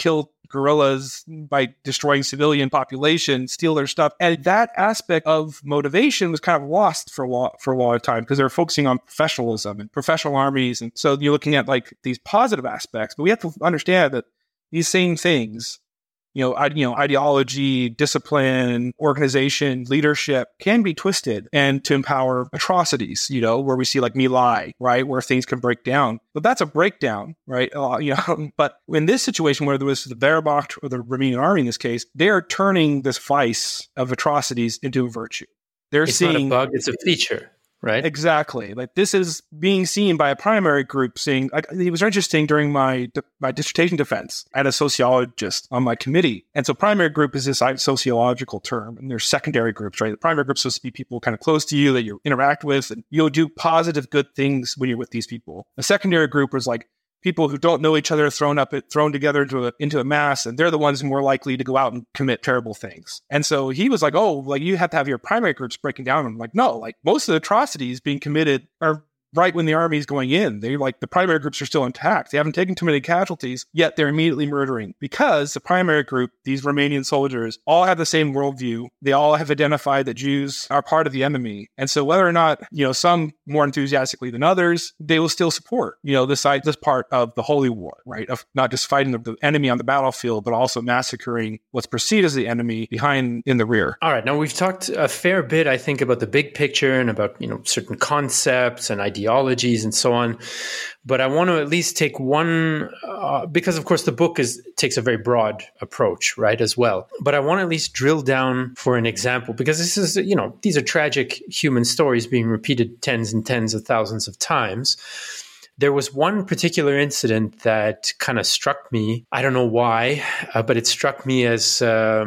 guerrillas by destroying civilian population, steal their stuff. And that aspect of motivation was kind of lost for a long time because they were focusing on professionalism and professional armies. And so you're looking at like these positive aspects, but we have to understand that these same things, ideology, discipline, organization, leadership can be twisted and to empower atrocities, where we see like My Lai, right, where things can break down. But that's a breakdown, right? But in this situation where there was the Wehrmacht or the Romanian army in this case, they are turning this vice of atrocities into a virtue. It's not a bug, it's a feature. Right. Exactly. Like this is being seen by a primary group saying, it was interesting during my dissertation defense. I had a sociologist on my committee. And so primary group is this sociological term. And there's secondary groups, right? The primary group is supposed to be people kind of close to you that you interact with. And you'll do positive, good things when you're with these people. A secondary group is like people who don't know each other thrown together into a mass, and they're the ones more likely to go out and commit terrible things. And so he was like, oh, like you have to have your primary groups breaking down. I'm like, no, like most of the atrocities being committed are right when the army is going in. They're like, the primary groups are still intact. They haven't taken too many casualties, yet they're immediately murdering because the primary group, these Romanian soldiers, all have the same worldview. They all have identified that Jews are part of the enemy. And so whether or not, some more enthusiastically than others, they will still support, this part of the Holy War, right? Of not just fighting the enemy on the battlefield, but also massacring what's perceived as the enemy behind in the rear. All right. Now we've talked a fair bit, I think, about the big picture and about, certain concepts and ideologies and so on. But I want to at least take one, because of course the book takes a very broad approach, right, as well. But I want to at least drill down for an example, because this is, these are tragic human stories being repeated tens and tens of thousands of times. There was one particular incident that kind of struck me. I don't know why, but it struck me as,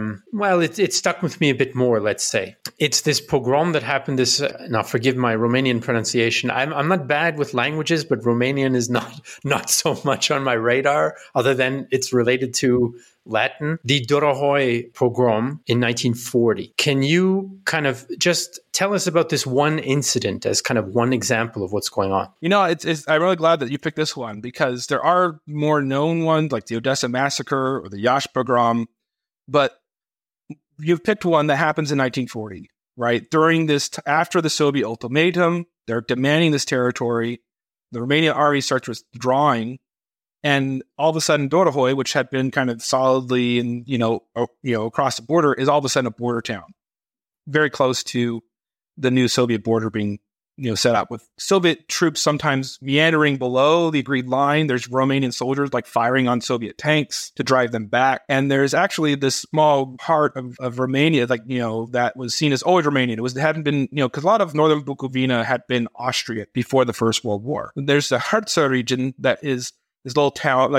it stuck with me a bit more, let's say. It's this pogrom that happened now forgive my Romanian pronunciation. I'm not bad with languages, but Romanian is not so much on my radar, other than it's related to Latin, the Dorohoi pogrom in 1940. Can you kind of just tell us about this one incident as kind of one example of what's going on? I'm really glad that you picked this one because there are more known ones like the Odessa massacre or the Iași pogrom, but you've picked one that happens in 1940, right? During this, after the Soviet ultimatum, they're demanding this territory. The Romanian army starts withdrawing. And all of a sudden, Dorohoi, which had been kind of solidly and across the border, is all of a sudden a border town, very close to the new Soviet border being set up with Soviet troops sometimes meandering below the agreed line. There's Romanian soldiers like firing on Soviet tanks to drive them back. And there's actually this small part of Romania, that was seen as always Romanian. It hadn't been, because a lot of northern Bukovina had been Austrian before the First World War. There's the Harza region that is this little town,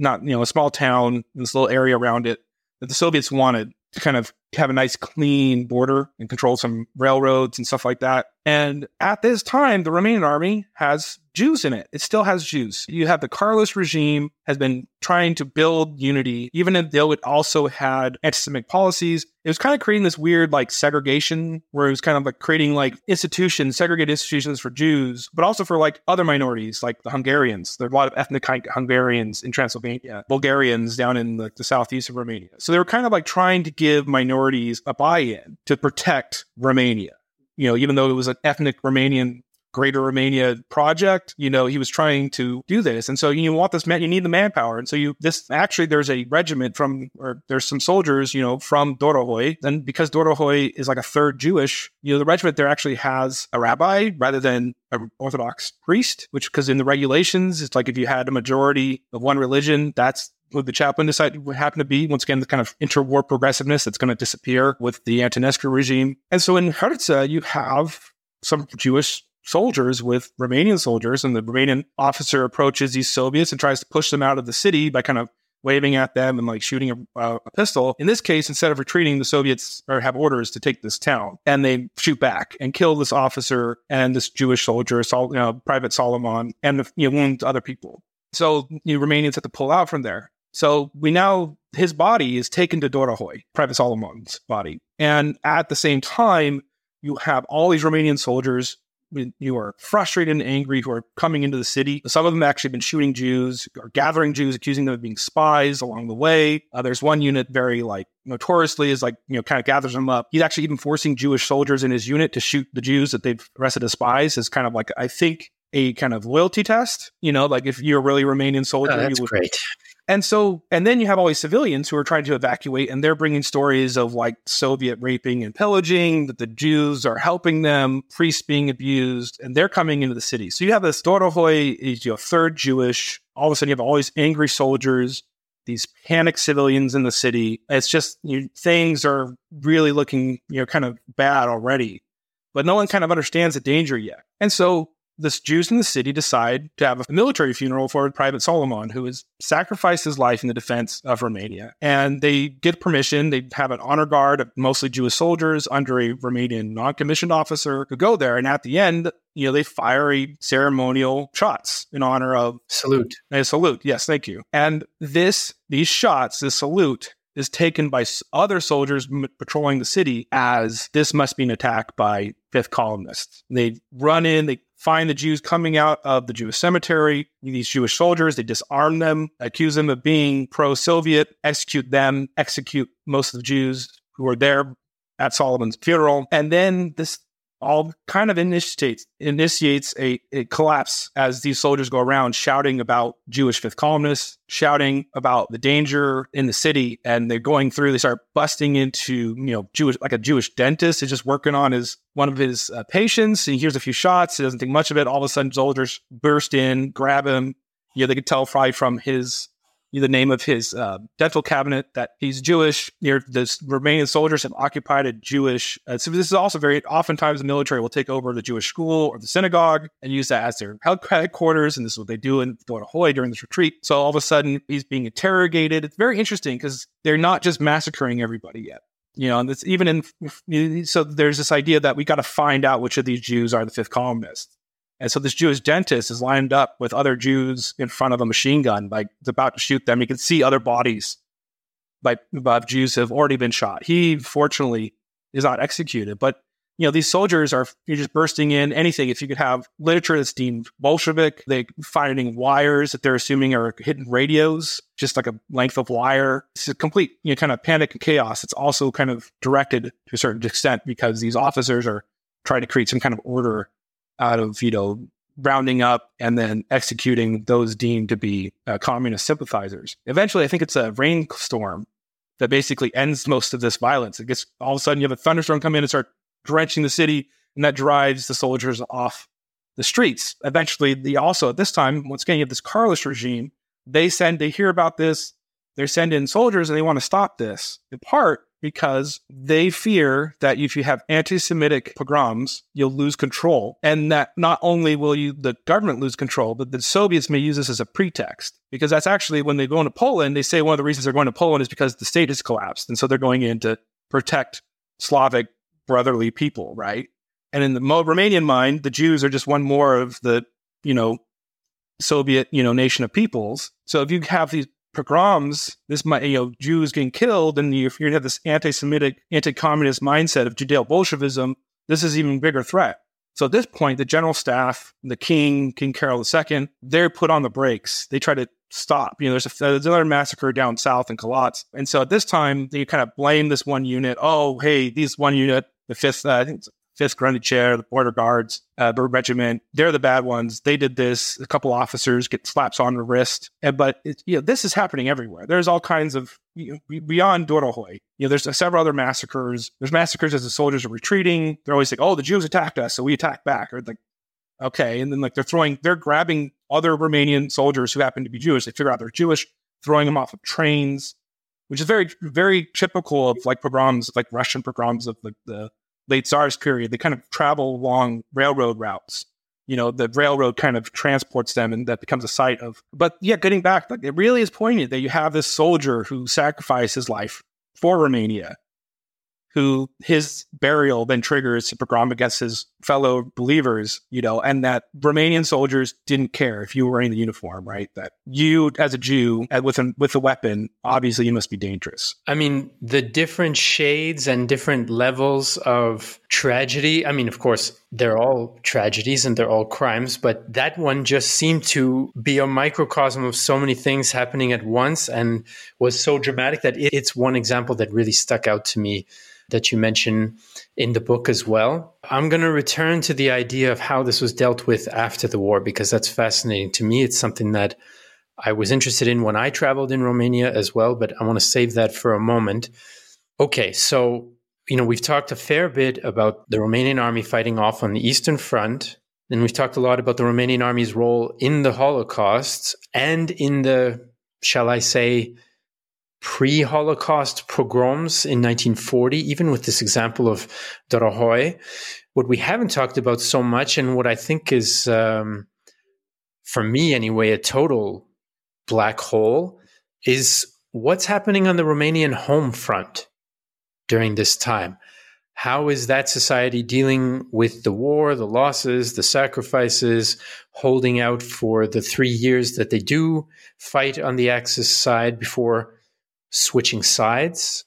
a small town, this little area around it that the Soviets wanted to kind of have a nice clean border and control some railroads and stuff like that. And at this time, the Romanian army has Jews in it. It still has Jews. You have the Carlist regime has been trying to build unity, even though it also had anti-Semitic policies. It was kind of creating this weird segregation where it was kind of creating segregated institutions for Jews, but also for other minorities like the Hungarians. There are a lot of ethnic Hungarians in Transylvania, Bulgarians down in the southeast of Romania. So they were kind of trying to give minorities a buy-in to protect Romania. Even though it was an ethnic Romanian, Greater Romania project, he was trying to do this. And so you want this you need the manpower. And so there's a regiment there's some soldiers, from Dorohoi. And because Dorohoi is a third Jewish, the regiment there actually has a rabbi rather than an Orthodox priest, because in the regulations, it's if you had a majority of one religion, that's what the chaplain decided would happen to be. Once again, the kind of interwar progressiveness that's going to disappear with the Antonescu regime. And so in Harza, you have some Jewish soldiers with Romanian soldiers, and the Romanian officer approaches these Soviets and tries to push them out of the city by kind of waving at them and shooting a pistol. In this case, instead of retreating, the Soviets have orders to take this town, and they shoot back and kill this officer and this Jewish soldier, Private Solomon, and wound other people. So Romanians have to pull out from there. So his body is taken to Dorohoi, Private Solomon's body. And at the same time, you have all these Romanian soldiers who are frustrated and angry, who are coming into the city. Some of them have actually been shooting Jews or gathering Jews, accusing them of being spies along the way. There's one unit very notoriously is kind of gathers them up. He's actually even forcing Jewish soldiers in his unit to shoot the Jews that they've arrested as spies as kind of I think a kind of loyalty test, if you're really a Romanian soldier. That's great. And then you have all these civilians who are trying to evacuate, and they're bringing stories of Soviet raping and pillaging, that the Jews are helping them, priests being abused, and they're coming into the city. So you have this Dorohoi is third Jewish. All of a sudden you have all these angry soldiers, these panicked civilians in the city. It's just things are really looking kind of bad already, but no one kind of understands the danger yet. And so the Jews in the city decide to have a military funeral for Private Solomon, who has sacrificed his life in the defense of Romania. And they get permission. They have an honor guard of mostly Jewish soldiers under a Romanian non-commissioned officer who go there. And at the end, they fire a ceremonial shots in honor of salute. A salute. Yes, thank you. And these shots, this salute, is taken by other soldiers patrolling the city as this must be an attack by fifth columnists. They run in, they find the Jews coming out of the Jewish cemetery. These Jewish soldiers, they disarm them, accuse them of being pro-Soviet, execute them, execute most of the Jews who were there at Solomon's funeral. And then this all kind of initiates a collapse as these soldiers go around shouting about Jewish fifth columnists, shouting about the danger in the city, and they're going through. They start busting into Jewish, like a Jewish dentist is just working on one of his patients. He hears a few shots. He doesn't think much of it. All of a sudden, soldiers burst in, grab him. They could tell probably from the name of his dental cabinet that he's Jewish. The Romanian soldiers have occupied a Jewish. So this is also oftentimes the military will take over the Jewish school or the synagogue and use that as their headquarters. And this is what they do in Dorohoi during this retreat. So all of a sudden he's being interrogated. It's very interesting because they're not just massacring everybody yet. And it's so there's this idea that we got to find out which of these Jews are the fifth columnists. And so this Jewish dentist is lined up with other Jews in front of a machine gun, it's about to shoot them. You can see other bodies of Jews who have already been shot. He, fortunately, is not executed. But, these soldiers you're just bursting in anything. If you could have literature that's deemed Bolshevik, they're finding wires that they're assuming are hidden radios, just like a length of wire. It's a complete, kind of panic and chaos. It's also kind of directed to a certain extent because these officers are trying to create some kind of order out of, rounding up and then executing those deemed to be communist sympathizers. Eventually, I think it's a rainstorm that basically ends most of this violence. It gets all of a sudden you have a thunderstorm come in and start drenching the city, and that drives the soldiers off the streets. Eventually, also at this time, once again, you have this Carlist regime. They hear about this, they send in soldiers and they want to stop this, in part because they fear that if you have anti-Semitic pogroms, you'll lose control. And that not only will the government lose control, but the Soviets may use this as a pretext. Because that's actually, when they go into Poland, they say one of the reasons they're going to Poland is because the state has collapsed. And so they're going in to protect Slavic brotherly people, right? And in the Romanian mind, the Jews are just one more of the, Soviet, nation of peoples. So if you have these pogroms, this might, Jews getting killed, and if you have this anti-Semitic, anti-communist mindset of Judeo-Bolshevism, this is an even bigger threat. So at this point, the general staff, the King Carol II, they're put on the brakes. They try to stop. There's another massacre down south in Galatz. And so at this time, they kind of blame this one unit. Oh, hey, this one unit, the 5th, I think it's 5th Grenadier, the Border Guards, regiment, they're the bad ones. They did this. A couple officers get slaps on the wrist. But this is happening everywhere. There's all kinds of, beyond Dorohoi, there's several other massacres. There's massacres as the soldiers are retreating. They're always like, oh, the Jews attacked us, so we attack back. Or okay. And then they're grabbing other Romanian soldiers who happen to be Jewish. They figure out they're Jewish, throwing them off of trains, which is very, very typical of pogroms, Russian pogroms of the late Tsar's period. They kind of travel along railroad routes. The railroad kind of transports them, and that becomes a site of. But yeah, getting back, it really is poignant that you have this soldier who sacrificed his life for Romania, who his burial then triggers a pogrom against his fellow believers, and that Romanian soldiers didn't care if you were wearing the uniform, right? That you, as a Jew, with a weapon, obviously you must be dangerous. I mean, the different shades and different levels of tragedy. I mean, of course, they're all tragedies and they're all crimes, but that one just seemed to be a microcosm of so many things happening at once and was so dramatic that it's one example that really stuck out to me that you mention in the book as well. I'm going to return to the idea of how this was dealt with after the war, because that's fascinating to me. It's something that I was interested in when I traveled in Romania as well, but I want to save that for a moment. Okay, so, we've talked a fair bit about the Romanian army fighting off on the Eastern Front. Then we've talked a lot about the Romanian army's role in the Holocaust and in the, shall I say, pre-Holocaust pogroms in 1940, even with this example of Dorohoi. What we haven't talked about so much, and what I think is, for me anyway, a total black hole, is what's happening on the Romanian home front during this time. How is that society dealing with the war, the losses, the sacrifices, holding out for the 3 years that they do fight on the Axis side before switching sides?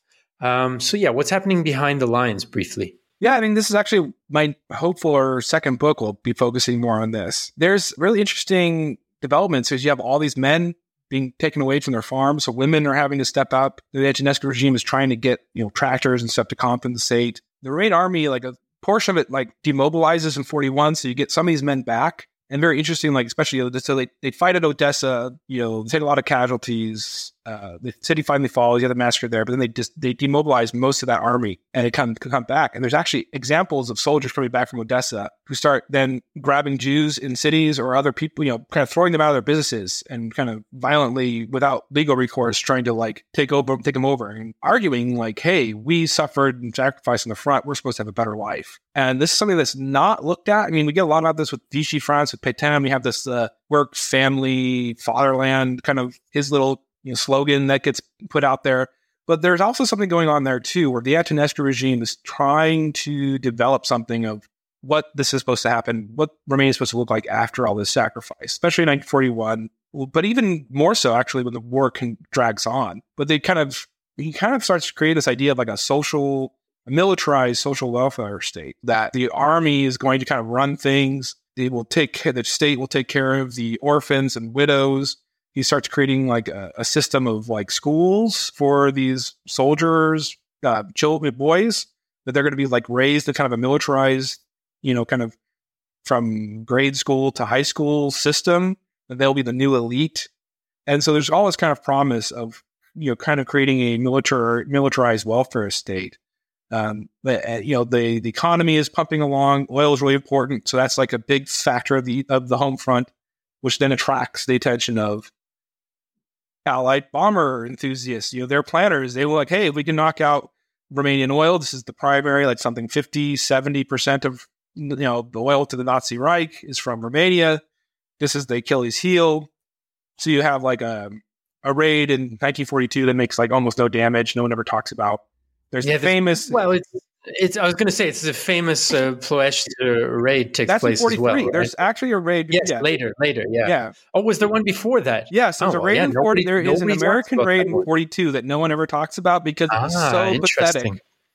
What's happening behind the lines briefly? Yeah, I mean, this is actually my hopeful or second book will be focusing more on this. There's really interesting developments because you have all these men being taken away from their farms. So women are having to step up. The Antonescu regime is trying to get, tractors and stuff to compensate. The Romanian army, like a portion of it, like demobilizes in 41. So you get some of these men back. And very interesting, like especially so they fight at Odessa, they take a lot of casualties. The city finally falls, you have the massacre there, but then they demobilize most of that army and it come back. And there's actually examples of soldiers coming back from Odessa who start then grabbing Jews in cities or other people, kind of throwing them out of their businesses and kind of violently, without legal recourse, trying to like take them over and arguing like, hey, we suffered and sacrificed on the front. We're supposed to have a better life. And this is something that's not looked at. I mean, we get a lot about this with Vichy France, with Pétain. We have this work, family, fatherland, kind of his little slogan that gets put out there. But there's also something going on there too, where the Antonescu regime is trying to develop something of what this is supposed to happen, what Romania is supposed to look like after all this sacrifice, especially in 1941, but even more so actually when the war drags on. But he kind of starts to create this idea of like a militarized social welfare state, that the army is going to kind of run things. The state will take care of the orphans and widows. He starts creating like a system of like schools for these soldiers, children, boys, that they're going to be like raised in kind of a militarized, kind of from grade school to high school system, that they'll be the new elite. And so there's all this kind of promise of, kind of creating a militarized welfare state. But the economy is pumping along. Oil is really important. So that's like a big factor of the home front, which then attracts the attention of Allied bomber enthusiasts. They're planners. They were like, hey, if we can knock out Romanian oil, this is the primary, like something 50, 70% of, the oil to the Nazi Reich is from Romania. This is the Achilles heel. So you have like a raid in 1942 that makes like almost no damage. No one ever talks about. There's the famous. Well, it's. I was going to say it's the famous Ploiești raid takes place as well. Right? There's actually a raid. Yes, later. Yeah. Oh, was there one before that? Yes, there's a raid in 40. There is an American raid in 42 that no one ever talks about because it's so pathetic.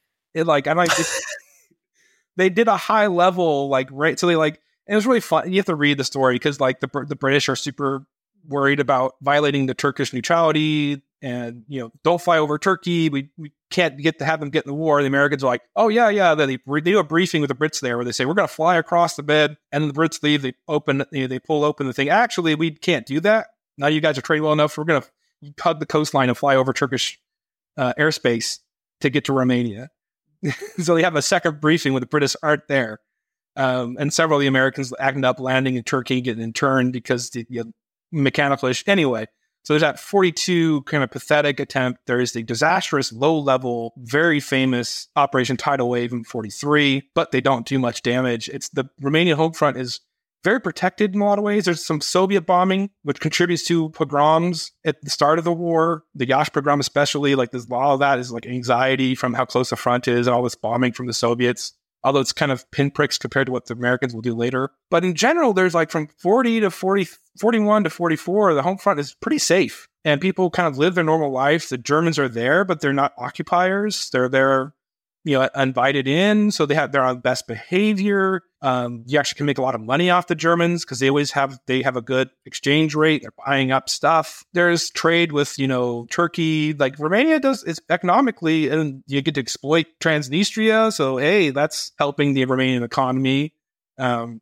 They did a high level like raid, so they like. And it was really fun. You have to read the story because like the British are super worried about violating the Turkish neutrality. And, don't fly over Turkey. We can't have them get in the war. The Americans are like, oh, yeah. Then they do a briefing with the Brits there where they say, we're going to fly across the bed. And then the Brits leave. They pull open the thing. Actually, we can't do that. Now you guys are trained well enough. We're going to hug the coastline and fly over Turkish airspace to get to Romania. So they have a second briefing when the British aren't there. And several of the Americans ended up landing in Turkey, getting interned because the mechanical issue. Anyway. So there's that 42 kind of pathetic attempt. There is the disastrous, low-level, very famous Operation Tidal Wave in 43, but they don't do much damage. It's the Romanian home front is very protected in a lot of ways. There's some Soviet bombing, which contributes to pogroms at the start of the war. The Iași pogrom especially, like there's a lot of that is like anxiety from how close the front is and all this bombing from the Soviets. although it's kind of pinpricks compared to what the Americans will do later. But in general, there's like from 40 to 40, 41 to 44, the home front is pretty safe. And people kind of live their normal life. The Germans are there, but they're not occupiers. They're there, invited in. So they're on best behavior. You actually can make a lot of money off the Germans because they have a good exchange rate. They're buying up stuff. There's trade with, Turkey. Like Romania is economically, and you get to exploit Transnistria. So, hey, that's helping the Romanian economy. And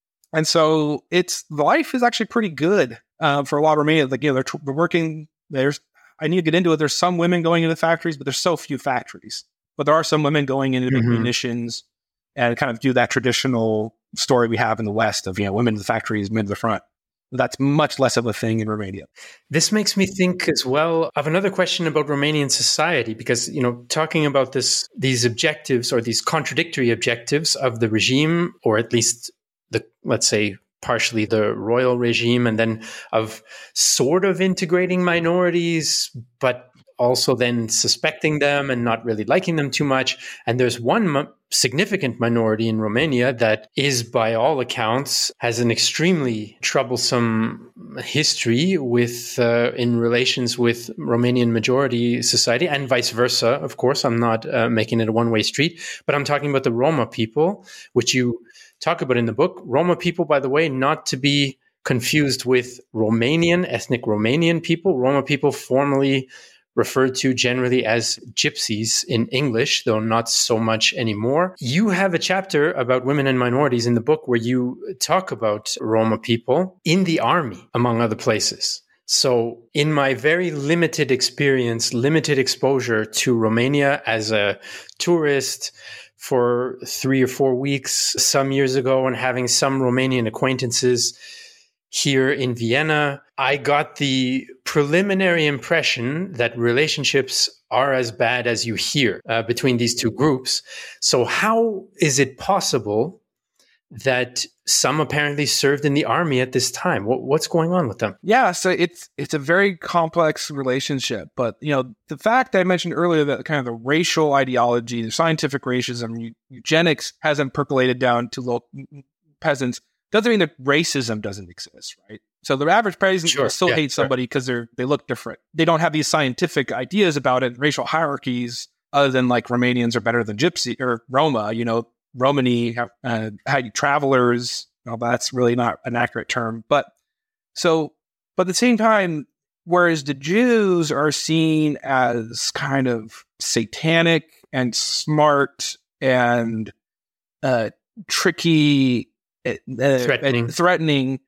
so life is actually pretty good for a lot of Romanians. Like, they're working. I need to get into it. There's some women going into factories, but there's so few factories. But there are some women going into big munitions and kind of do that traditional story we have in the West of, women in the factories, men to the front. That's much less of a thing in Romania. This makes me think as well of another question about Romanian society, because, talking about these objectives or these contradictory objectives of the regime, or at least let's say, partially the royal regime, and then of sort of integrating minorities, but also then suspecting them and not really liking them too much. And there's one significant minority in Romania that is, by all accounts, has an extremely troublesome history with in relations with Romanian majority society, and vice versa. Of course, I'm not making it a one-way street, but I'm talking about the Roma people, which you talk about in the book. Roma people, by the way, not to be confused with ethnic Romanian people. Roma people formerly referred to generally as gypsies in English, though not so much anymore. You have a chapter about women and minorities in the book where you talk about Roma people in the army, among other places. So in my very limited experience, limited exposure to Romania as a tourist for 3 or 4 weeks some years ago, and having some Romanian acquaintances here in Vienna, I got the preliminary impression that relationships are as bad as you hear between these two groups. So how is it possible that some apparently served in the army at this time? What's going on with them? Yeah, so it's a very complex relationship. But, the fact I mentioned earlier that kind of the racial ideology, the scientific racism, eugenics hasn't percolated down to local peasants doesn't mean that racism doesn't exist, right? So the average peasant will still hate somebody because they look different. They don't have these scientific ideas about it, racial hierarchies, other than like Romanians are better than Gypsy or Roma. Romani, travelers. Well, that's really not an accurate term, but at the same time, whereas the Jews are seen as kind of satanic and smart and tricky. Threatening,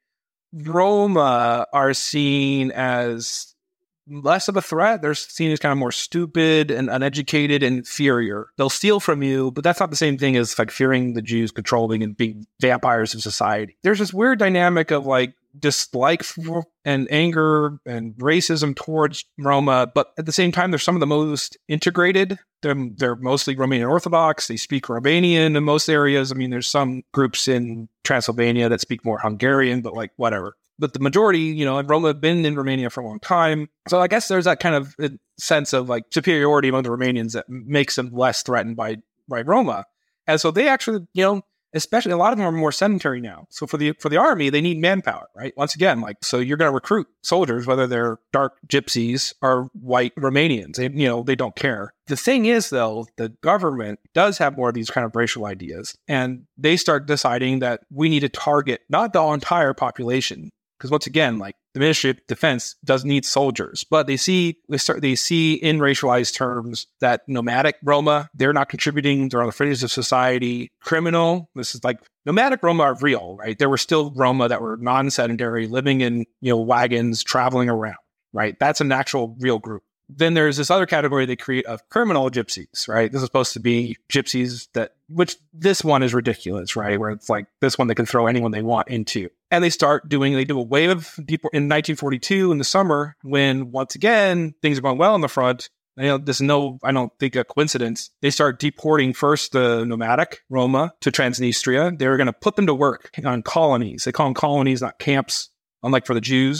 Roma are seen as less of a threat. They're seen as kind of more stupid and uneducated and inferior. They'll steal from you, but that's not the same thing as like fearing the Jews controlling and being vampires of society. There's this weird dynamic of like dislike for and anger and racism towards Roma, but at the same time, they're some of the most integrated. They're mostly Romanian Orthodox. They speak Romanian in most areas. I mean, there's some groups in Transylvania that speak more Hungarian, but like whatever. But the majority, and Roma have been in Romania for a long time. So I guess there's that kind of sense of like superiority among the Romanians that makes them less threatened by Roma. And so they actually, especially a lot of them are more sedentary now. So for the army, they need manpower, right? Once again, so you're going to recruit soldiers, whether they're dark gypsies or white Romanians. They don't care. The thing is, though, the government does have more of these kind of racial ideas, and they start deciding that we need to target not the entire population. Because once again, the Ministry of Defense does need soldiers, but they see in racialized terms that nomadic Roma, they're not contributing, they're on the fringes of society. Criminal, this is like nomadic Roma are real, right? There were still Roma that were non-sedentary, living in wagons, traveling around, right? That's an actual real group. Then there's this other category they create of criminal gypsies, right? This is supposed to be gypsies which this one is ridiculous, right? Where it's like this one they can throw anyone they want into. And they do a wave of in 1942 in the summer when, once again, things are going well on the front. I don't think a coincidence. They start deporting first the nomadic Roma to Transnistria. They were going to put them to work on colonies. They call them colonies, not camps, unlike for the Jews.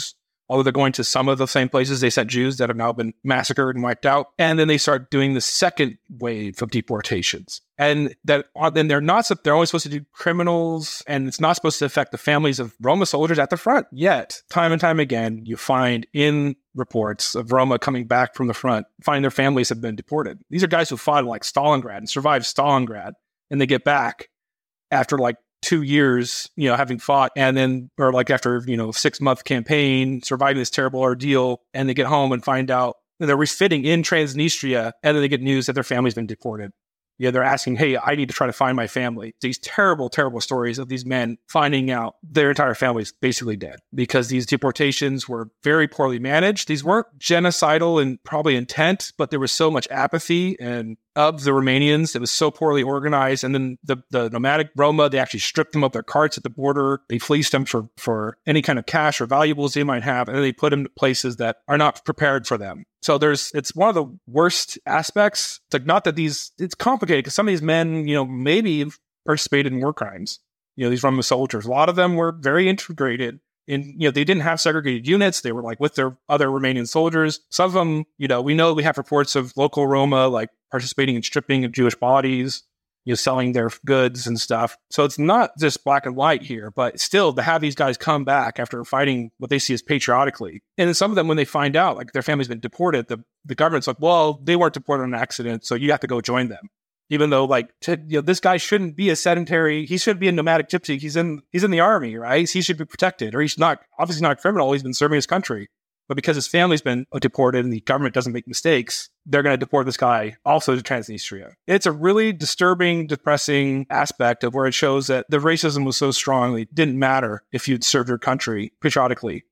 Although they're going to some of the same places they sent Jews that have now been massacred and wiped out. And then they start doing the second wave of deportations. And then they're only supposed to do criminals, and it's not supposed to affect the families of Roma soldiers at the front. Yet, time and time again, you find in reports of Roma coming back from the front, finding their families have been deported. These are guys who fought in like Stalingrad and survived Stalingrad, and they get back after like 2 years, having fought, and then, or like after, 6-month campaign, surviving this terrible ordeal, and they get home and find out that they're refitting in Transnistria, and then they get news that their family's been deported. They're asking, hey, I need to try to find my family. These terrible, terrible stories of these men finding out their entire family is basically dead because these deportations were very poorly managed. These weren't genocidal in probably intent, but there was so much apathy and of the Romanians. It was so poorly organized. And then the nomadic Roma, they actually stripped them of their carts at the border. They fleeced them for any kind of cash or valuables they might have. And then they put them to places that are not prepared for them. So it's one of the worst aspects. It's like, not that it's complicated because some of these men, maybe have participated in war crimes. These Roma soldiers, a lot of them were very integrated in, they didn't have segregated units. They were like with their other Romanian soldiers. Some of them, we have reports of local Roma, like participating in stripping of Jewish bodies, selling their goods and stuff. So it's not just black and white here, but still to have these guys come back after fighting what they see as patriotically. And then some of them, when they find out like their family's been deported, the government's like, well, they weren't deported on an accident, so you have to go join them. Even though this guy shouldn't be a sedentary, he should be a nomadic gypsy. He's in the army, right? He should be protected, or he's obviously not a criminal. He's been serving his country. But because his family's been deported and the government doesn't make mistakes, they're going to deport this guy also to Transnistria. It's a really disturbing, depressing aspect of where it shows that the racism was so strong, it didn't matter if you'd served your country patriotically.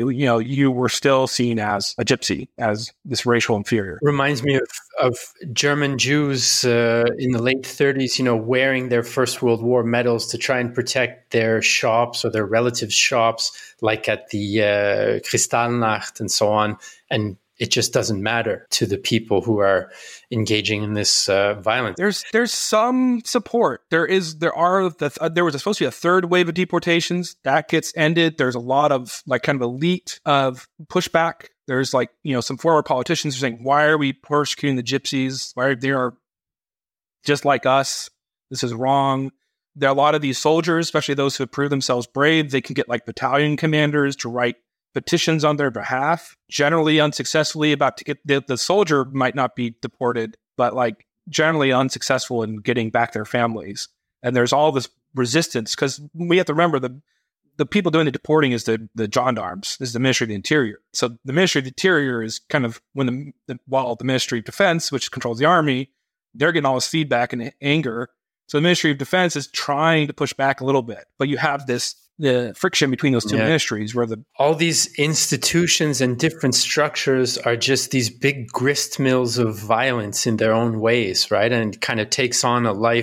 You were still seen as a gypsy, as this racial inferior. Reminds me of German Jews in the late 30s, wearing their First World War medals to try and protect their shops or their relatives' shops, like at the Kristallnacht and so on. And it just doesn't matter to the people who are engaging in this violence. There's some support. There was supposed to be a third wave of deportations that gets ended. There's a lot of like kind of elite of pushback. There's like, some former politicians are saying, why are we persecuting the gypsies? Why they are just like us? This is wrong. There are a lot of these soldiers, especially those who have proved themselves brave. They can get like battalion commanders to write petitions on their behalf, generally unsuccessfully about to get the soldier might not be deported, but like generally unsuccessful in getting back their families. And there's all this resistance because we have to remember the people doing the deporting is the gendarmes, is the Ministry of the Interior. So the Ministry of the Interior is kind of when the Ministry of Defense, which controls the army, they're getting all this feedback and anger. So the Ministry of Defense is trying to push back a little bit, but you have the friction between those two ministries where all these institutions and different structures are just these big grist mills of violence in their own ways, right? And it kind of takes on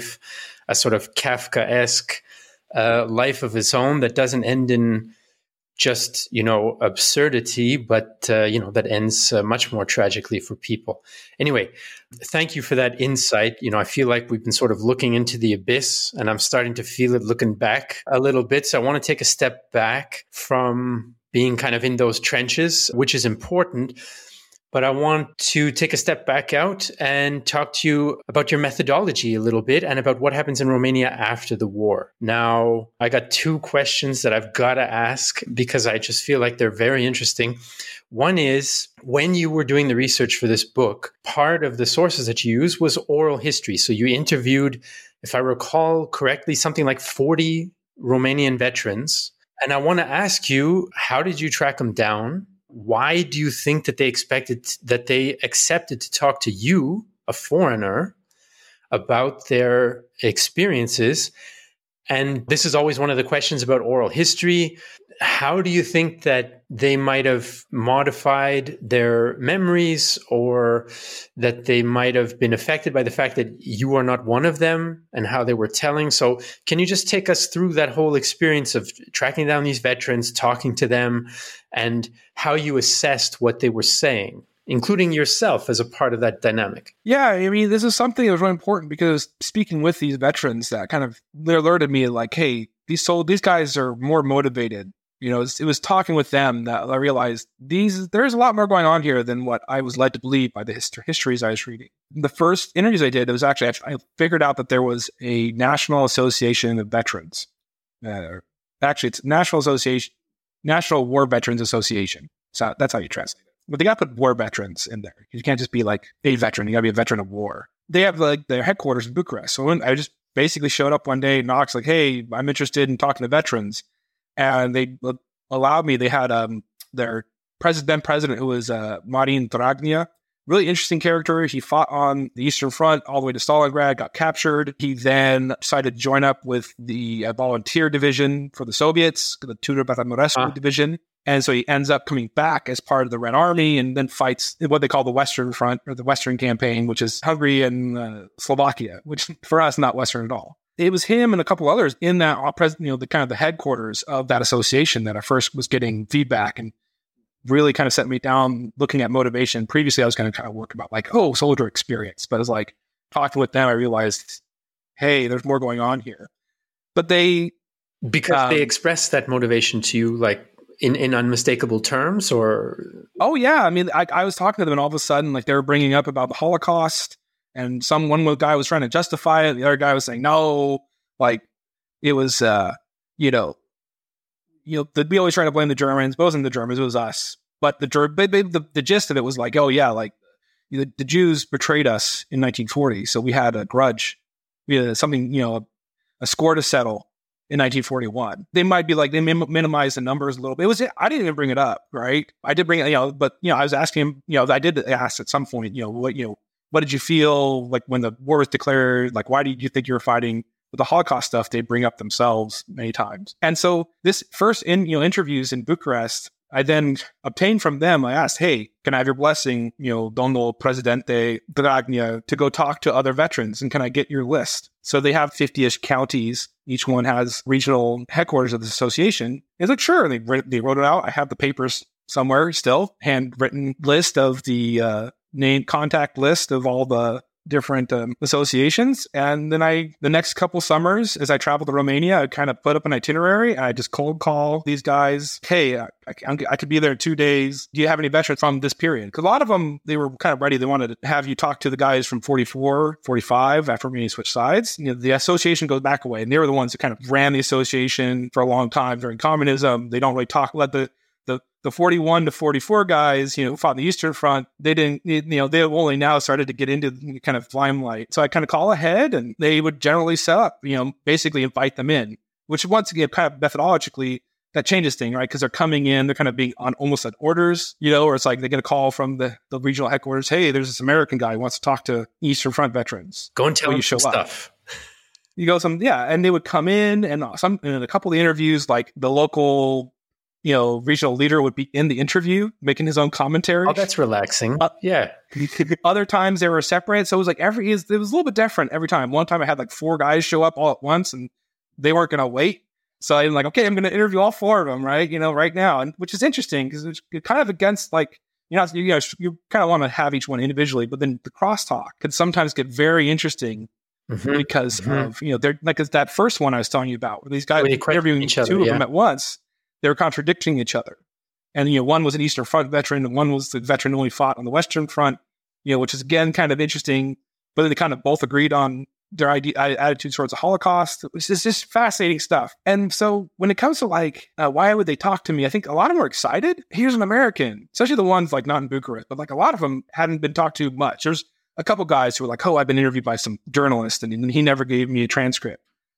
a sort of Kafkaesque life of its own that doesn't end in just, absurdity, but, that ends much more tragically for people. Anyway, thank you for that insight. I feel like we've been sort of looking into the abyss, and I'm starting to feel it looking back a little bit. So I want to take a step back from being kind of in those trenches, which is important. But I want to take a step back out and talk to you about your methodology a little bit and about what happens in Romania after the war. Now, I got 2 questions that I've got to ask because I just feel like they're very interesting. One is, when you were doing the research for this book, part of the sources that you used was oral history. So you interviewed, if I recall correctly, something like 40 Romanian veterans. And I want to ask you, how did you track them down? Why do you think that they accepted to talk to you, a foreigner, about their experiences? And this is always one of the questions about oral history. How do you think that they might have modified their memories, or that they might have been affected by the fact that you are not one of them and how they were telling? So can you just take us through that whole experience of tracking down these veterans, talking to them, and how you assessed what they were saying, including yourself as a part of that dynamic? Yeah, I mean, this is something that was really important because speaking with these veterans, that kind of they alerted me like, hey, these guys are more motivated it was talking with them that I realized there's a lot more going on here than what I was led to believe by the histories I was reading. The first interviews I did, it was actually, I figured out that there was a National Association of Veterans. Actually, it's National War Veterans Association. So that's how you translate it. But they got to put war veterans in there. You can't just be like a veteran. You got to be a veteran of war. They have like their headquarters in Bucharest. So I just basically showed up one day, knocked like, hey, I'm interested in talking to veterans. And they allowed me. They had their president, who was Marin Dragnea. Really interesting character. He fought on the Eastern Front all the way to Stalingrad, got captured. He then decided to join up with the volunteer division for the Soviets, the Tudor Batamorescu division. And so he ends up coming back as part of the Red Army and then fights what they call the Western Front or the Western Campaign, which is Hungary and Slovakia, which for us, not Western at all. It was him and a couple others in that, the kind of the headquarters of that association that I first was getting feedback and really kind of set me down looking at motivation. Previously, I was going to kind of work about like, soldier experience. But it's like talking with them, I realized, hey, there's more going on here. But because they expressed that motivation to you, like in unmistakable terms, or? Oh, yeah. I mean, I was talking to them and all of a sudden, like they were bringing up about the Holocaust and one guy was trying to justify it. The other guy was saying, no, like it was, we always try to blame the Germans, but it wasn't the Germans, it was us. But the gist of it was like, oh yeah, like the Jews betrayed us in 1940, so we had a grudge, we had something, a score to settle in 1941. They might be like they minimize the numbers a little bit. I didn't even bring it up, right? I did bring it, but I was asking him, I did ask at some point, what did you feel like when the war was declared? Like, why did you think you were fighting? With the Holocaust stuff, they bring up themselves many times. And so this first interviews in Bucharest, I then obtained from them, I asked, hey, can I have your blessing, Domnul Presidente Dragnea, to go talk to other veterans? And can I get your list? So they have 50-ish counties. Each one has regional headquarters of the association. It's like, sure. They wrote it out. I have the papers somewhere still, handwritten list of the name contact list of all the different associations. And then the next couple summers, as I traveled to Romania, I kind of put up an itinerary and I just cold call these guys. Hey, I could be there in 2 days. Do you have any veterans from this period? Because a lot of them, they were kind of ready. They wanted to have you talk to the guys from 44, 45 after we switched sides. The association goes back away and they were the ones that kind of ran the association for a long time during communism. They don't really let the 41 to 44 guys, who fought in the Eastern Front, they didn't, they only now started to get into kind of limelight. So I kind of call ahead and they would generally set up, basically invite them in, which once again, kind of methodologically, that changes things, right? Because they're coming in, they're kind of being on almost at orders, or it's like they get a call from the regional headquarters. Hey, there's this American guy who wants to talk to Eastern Front veterans. Go and tell him stuff. You go and they would come in and in a couple of the interviews, like the local regional leader would be in the interview making his own commentary. Oh, that's relaxing. Yeah. Other times they were separate. So it was like it was a little bit different every time. One time I had like 4 guys show up all at once and they weren't going to wait. So I'm like, okay, I'm going to interview all 4 of them, right? Right now. And which is interesting because it's kind of against like, you kind of want to have each one individually, but then the crosstalk could sometimes get very interesting because of, they're like that first one I was telling you about where these guys interviewing each other, 2 of them at once. They were contradicting each other. And, one was an Eastern Front veteran and one was the veteran who only fought on the Western Front, which is, again, kind of interesting. But then they kind of both agreed on their attitudes towards the Holocaust. It's just fascinating stuff. And so when it comes to like, why would they talk to me? I think a lot of them are excited. Here's an American, especially the ones like not in Bucharest, but like a lot of them hadn't been talked to much. There's a couple guys who were like, I've been interviewed by some journalist and he never gave me a transcript,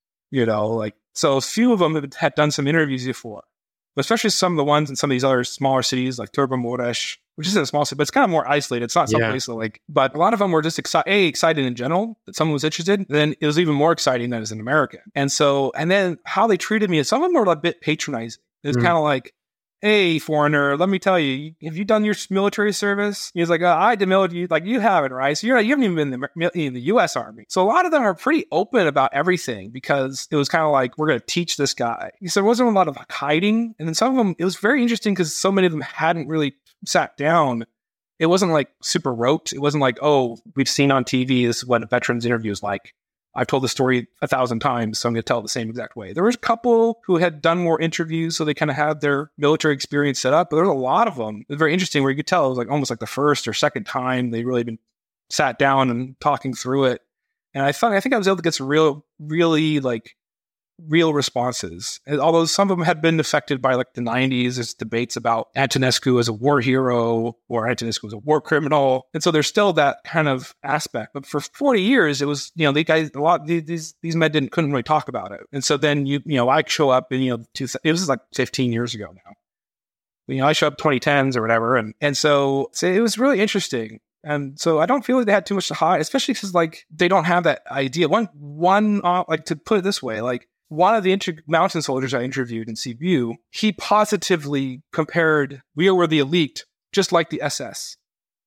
so a few of them had done some interviews before. But especially some of the ones in some of these other smaller cities like Târgu Mureș, which isn't a small city, but it's kind of more isolated. It's not someplace but a lot of them were just excited in general that someone was interested. Then it was even more exciting that as an American. And then how they treated me, some of them were a bit patronizing. It was kind of like, hey, foreigner, let me tell you, have you done your military service? He was like, I did military. Like, you haven't, right? So you haven't even been in the U.S. Army. So a lot of them are pretty open about everything because it was kind of like, we're going to teach this guy. So there wasn't a lot of hiding. And then some of them, it was very interesting because so many of them hadn't really sat down. It wasn't like super rote. It wasn't like, we've seen on TV, this is what a veteran's interview is like. I've told the story 1,000 times, so I'm going to tell it the same exact way. There was a couple who had done more interviews, so they kind of had their military experience set up, but there's a lot of them. It was very interesting where you could tell it was like almost like the first or second time they really been sat down and talking through it. And I think I was able to get some really real responses. And although some of them had been affected by like the 90s, there's debates about Antonescu as a war hero or Antonescu as a war criminal. And so there's still that kind of aspect. But for 40 years, it was, the guys, these men couldn't really talk about it. And so then, I show up and, it was like 15 years ago now. I show up 2010s or whatever. And so it was really interesting. And so I don't feel like they had too much to hide, especially because they don't have that idea. One to put it this way, one of the mountain soldiers I interviewed in Sibiu, he positively compared, we were the elite, just like the SS.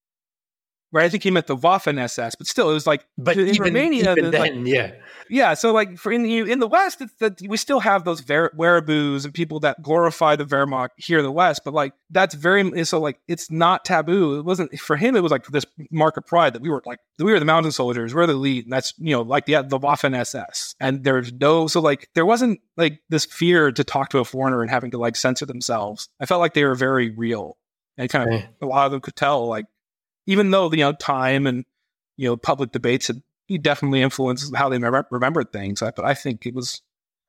Right? I think he meant the Waffen SS, but still, it was like, but in Romania, even then, yeah. So in the West, it's that we still have those wereabouts and people that glorify the Wehrmacht here in the West, but that's it's not taboo. It wasn't for him. It was like this mark of pride that we were the mountain soldiers, we're the elite, and that's the Waffen SS. And there's there wasn't this fear to talk to a foreigner and having to censor themselves. I felt like they were very real, and kind of a lot of them could tell even though time and public debates had definitely influenced how they remembered things, but I think it was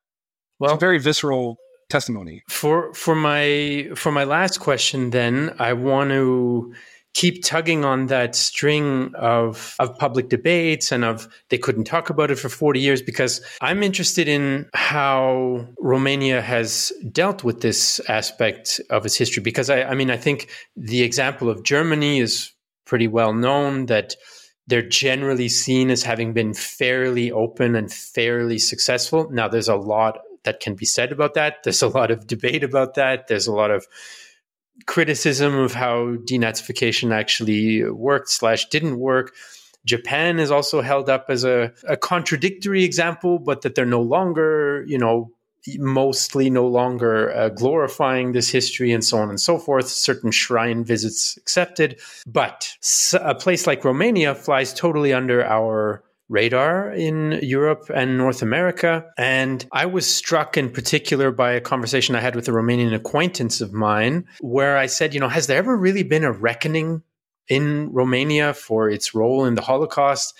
a very visceral testimony. For my last question, then I want to keep tugging on that string of public debates and of they couldn't talk about it for 40 years, because I'm interested in how Romania has dealt with this aspect of its history. Because I think the example of Germany is pretty well known, that they're generally seen as having been fairly open and fairly successful. Now, there's a lot that can be said about that. There's a lot of debate about that. There's a lot of criticism of how denazification actually worked/didn't work. Japan is also held up as a contradictory example, but that they're no longer, mostly no longer glorifying this history and so on and so forth, certain shrine visits accepted. But a place like Romania flies totally under our radar in Europe and North America. And I was struck in particular by a conversation I had with a Romanian acquaintance of mine, where I said, has there ever really been a reckoning in Romania for its role in the Holocaust?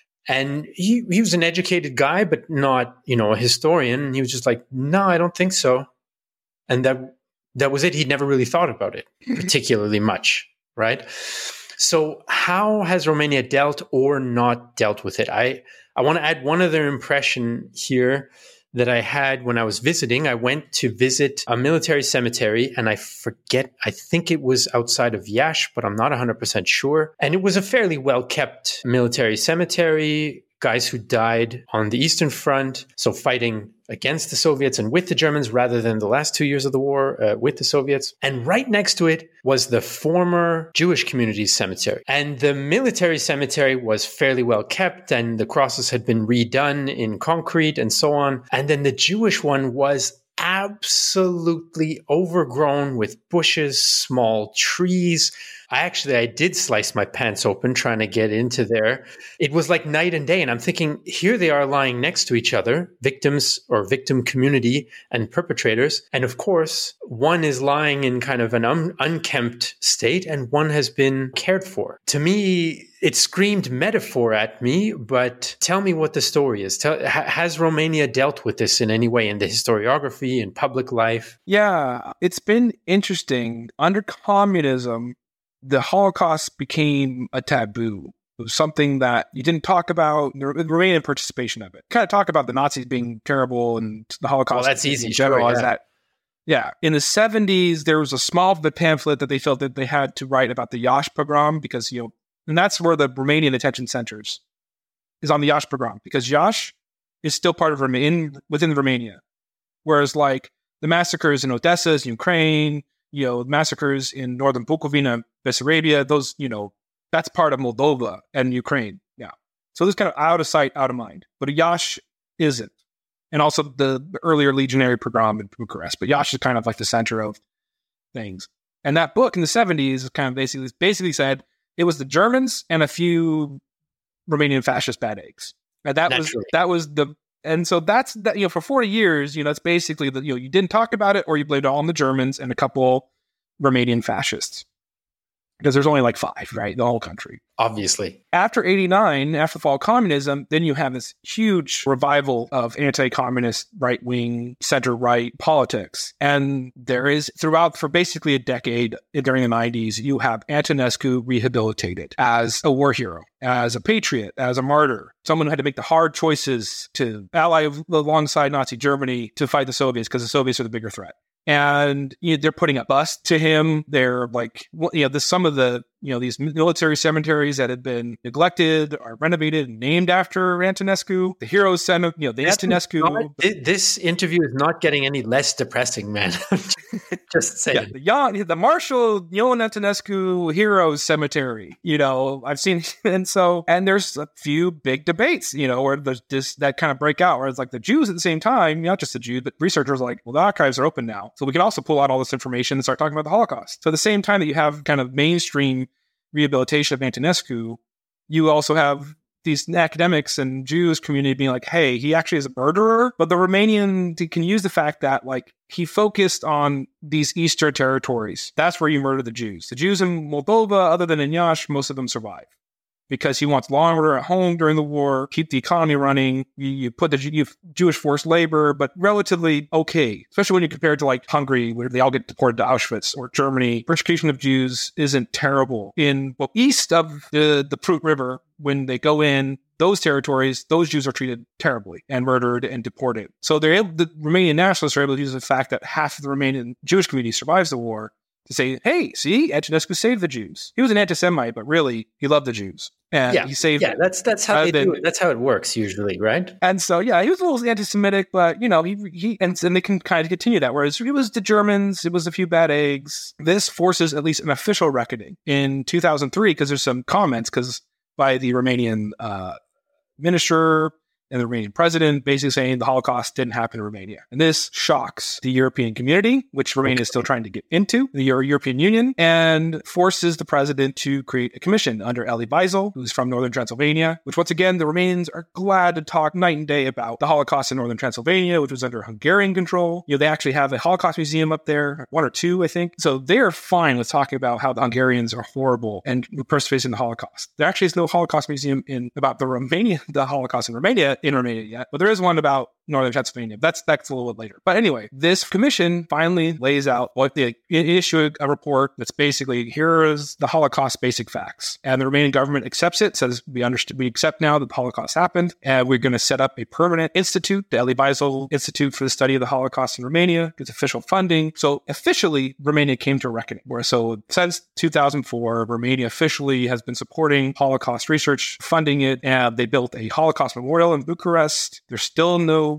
And he was an educated guy, but not, a historian. He was just like, no, I don't think so. And that was it. He'd never really thought about it particularly much, right? So how has Romania dealt or not dealt with it? I want to add one other impression here that I had when I was visiting. I went to visit a military cemetery, and I think it was outside of Iași, but I'm not 100% sure. And it was a fairly well-kept military cemetery, guys who died on the Eastern Front, so fighting against the Soviets and with the Germans rather than the last 2 years of the war with the Soviets. And right next to it was the former Jewish community's cemetery. And the military cemetery was fairly well kept, and the crosses had been redone in concrete and so on. And then the Jewish one was absolutely overgrown with bushes, small trees. I did slice my pants open trying to get into there. It was like night and day. And I'm thinking, here they are lying next to each other, victims or victim community and perpetrators. And of course, one is lying in kind of an unkempt state and one has been cared for. To me, it screamed metaphor at me, but tell me what the story is. Has Romania dealt with this in any way in the historiography, in public life? Yeah, it's been interesting. Under communism, the Holocaust became a taboo. It was something that you didn't talk about, the Romanian participation of it. Kind of talk about the Nazis being terrible and the Holocaust. Well, that's easy. Generalize that. Yeah. In the 70s, there was a small pamphlet that they felt that they had to write about the Iași pogrom because, and that's where the Romanian attention centers, is on the Iași pogrom, because Iași is still part of within Romania. Whereas the massacres in Odessa, in Ukraine, massacres in northern Bukovina, Bessarabia, those, that's part of Moldova and Ukraine. Yeah. So this kind of out of sight, out of mind. But Iași isn't. And also the earlier legionary pogrom in Bucharest. But Iași is kind of like the center of things. And that book in the 70s kind of basically said it was the Germans and a few Romanian fascist bad eggs. And that was the, and so that's that, for 40 years, that's basically the, you didn't talk about it, or you blamed it all on the Germans and a couple Romanian fascists. Because there's only like 5, right? The whole country. Obviously. After 89, after the fall of communism, then you have this huge revival of anti-communist right-wing, center-right politics. And there is, throughout, for basically a decade during the 90s, you have Antonescu rehabilitated as a war hero, as a patriot, as a martyr, someone who had to make the hard choices to ally alongside Nazi Germany to fight the Soviets, because the Soviets are the bigger threat. And they're putting a bust to him. They're like, some of the, these military cemeteries that had been neglected are renovated and named after Antonescu. The heroes sent, Antonescu. This interview is not getting any less depressing, man. Just saying. Yeah, the Marshal Ion Antonescu Heroes Cemetery. I've seen, and there's a few big debates, where there's this that kind of break out, where it's like the Jews at the same time, not just the Jews, but researchers are like, well, the archives are open now, so we can also pull out all this information and start talking about the Holocaust. So at the same time that you have kind of mainstream rehabilitation of Antonescu, you also have these academics and Jews community being like, hey, he actually is a murderer. But the Romanian can use the fact that like he focused on these Eastern territories. That's where you murder the Jews. The Jews in Moldova, other than in Iași, most of them survive. Because he wants law and order at home during the war, keep the economy running. You put the Jewish forced labor, but relatively okay, especially when you compare it to like Hungary, where they all get deported to Auschwitz, or Germany. Persecution of Jews isn't terrible. East of the Prut River, when they go in those territories, those Jews are treated terribly and murdered and deported. So the Romanian nationalists are able to use the fact that half of the Romanian Jewish community survives the war to say, hey, see, Antonescu saved the Jews. He was an anti-Semite, but really, he loved the Jews. And he saved them. That's how they do it. That's how it works usually, right? And so, he was a little anti-Semitic, but, he and they can kind of continue that. Whereas it was the Germans, it was a few bad eggs. This forces at least an official reckoning in 2003, because there's some comments by the Romanian minister and the Romanian president basically saying the Holocaust didn't happen in Romania. And this shocks the European community, which Romania is still trying to get into, the European Union, and forces the president to create a commission under Elie Wiesel, who's from Northern Transylvania, which once again, the Romanians are glad to talk night and day about the Holocaust in Northern Transylvania, which was under Hungarian control. They actually have a Holocaust museum up there, 1 or 2, I think. So they're fine with talking about how the Hungarians are horrible and participating in the Holocaust. There actually is no Holocaust museum about the Holocaust in Romania yet, but there is one about Northern Transylvania. That's a little bit later. But anyway, this commission finally lays out what they issue a report that's basically, here is the Holocaust basic facts. And the Romanian government accepts it, says we accept now that the Holocaust happened, and we're going to set up a permanent institute, the Elie Wiesel Institute for the Study of the Holocaust in Romania, gets official funding. So officially, Romania came to a reckoning. So since 2004, Romania officially has been supporting Holocaust research, funding it, and they built a Holocaust memorial in Bucharest. There's still no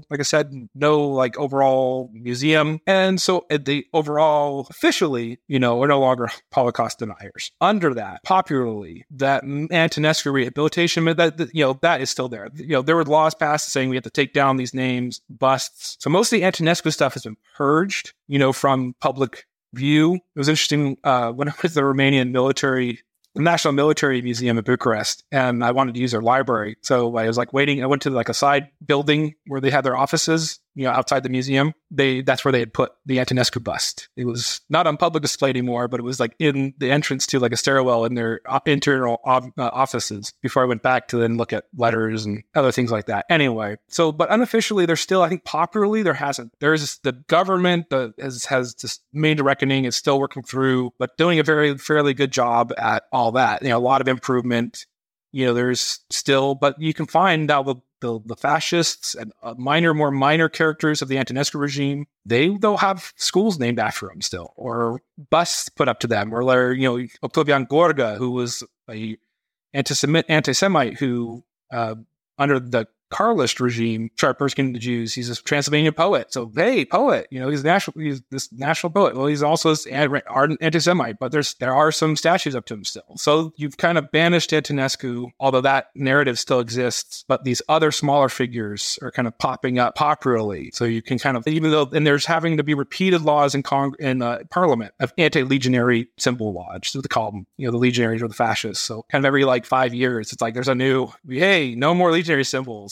overall museum. And so the overall, officially, we're no longer Holocaust deniers. Under that, popularly, that Antonescu rehabilitation, that is still there. There were laws passed saying we have to take down these names, busts. So most of the Antonescu stuff has been purged, from public view. It was interesting when I went to the Romanian National Military Museum in Bucharest, and I wanted to use their library. So I was waiting. I went to a side building where they had their offices, outside the museum. That's where they had put the Antonescu bust. It was not on public display anymore, but it was in the entrance to a stairwell in their internal offices before I went back to then look at letters and other things like that. Anyway, but unofficially, there's still, I think popularly, there's the government that has just made a reckoning. It's still working through, but doing a fairly good job at all that. A lot of improvement. There's still, but you can find now the fascists and more minor characters of the Antonescu regime, they'll have schools named after them still, or busts put up to them, or Octavian Gorga, who was a anti-Semite who under the Carlist regime tried persecuting the Jews. He's a Transylvanian poet. So, hey, poet, he's this national poet. Well, he's also an ardent anti-Semite, but there are some statues up to him still. So you've kind of banished Antonescu, although that narrative still exists, but these other smaller figures are kind of popping up popularly. So you can kind of, and there's having to be repeated laws in Parliament of anti-legionary symbol law, just what they call them, the legionaries or the fascists. So kind of every 5 years, it's there's a new, hey, no more legionary symbols.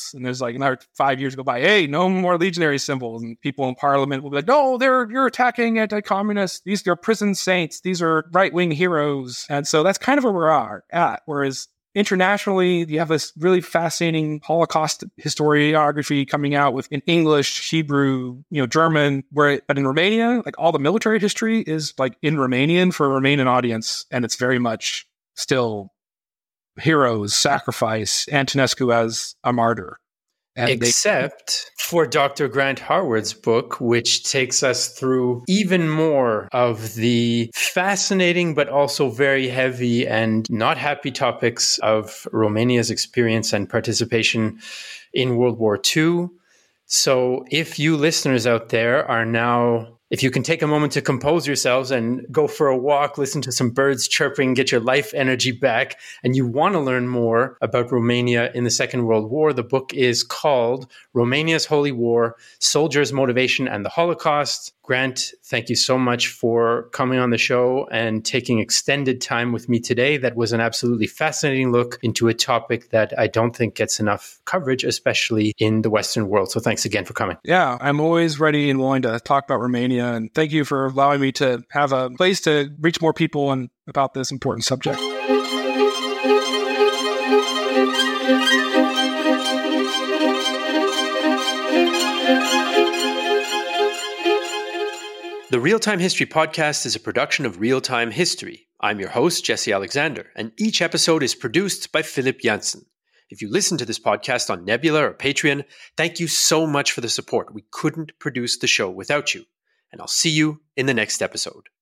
symbols. And there's like another 5 years go by, hey, no more legionary symbols. And people in parliament will be like, no, you're attacking anti-communists. These are prison saints. These are right-wing heroes. And so that's kind of where we're at. Whereas internationally, you have this really fascinating Holocaust historiography coming out in English, Hebrew, German, but in Romania, like all the military history is like in Romanian for a Romanian audience. And it's very much still heroes, sacrifice, Antonescu as a martyr. Except for Dr. Grant Harwood's book, which takes us through even more of the fascinating but also very heavy and not happy topics of Romania's experience and participation in World War II. So if you listeners out there are now, if you can take a moment to compose yourselves and go for a walk, listen to some birds chirping, get your life energy back, and you want to learn more about Romania in the Second World War, the book is called Romania's Holy War, Soldiers' Motivation and the Holocaust. Grant, thank you so much for coming on the show and taking extended time with me today. That was an absolutely fascinating look into a topic that I don't think gets enough coverage, especially in the Western world. So thanks again for coming. Yeah, I'm always ready and willing to talk about Romania. And thank you for allowing me to have a place to reach more people and about this important subject. The Real Time History Podcast is a production of Real Time History. I'm your host, Jesse Alexander, and each episode is produced by Philip Janssen. If you listen to this podcast on Nebula or Patreon, thank you so much for the support. We couldn't produce the show without you. And I'll see you in the next episode.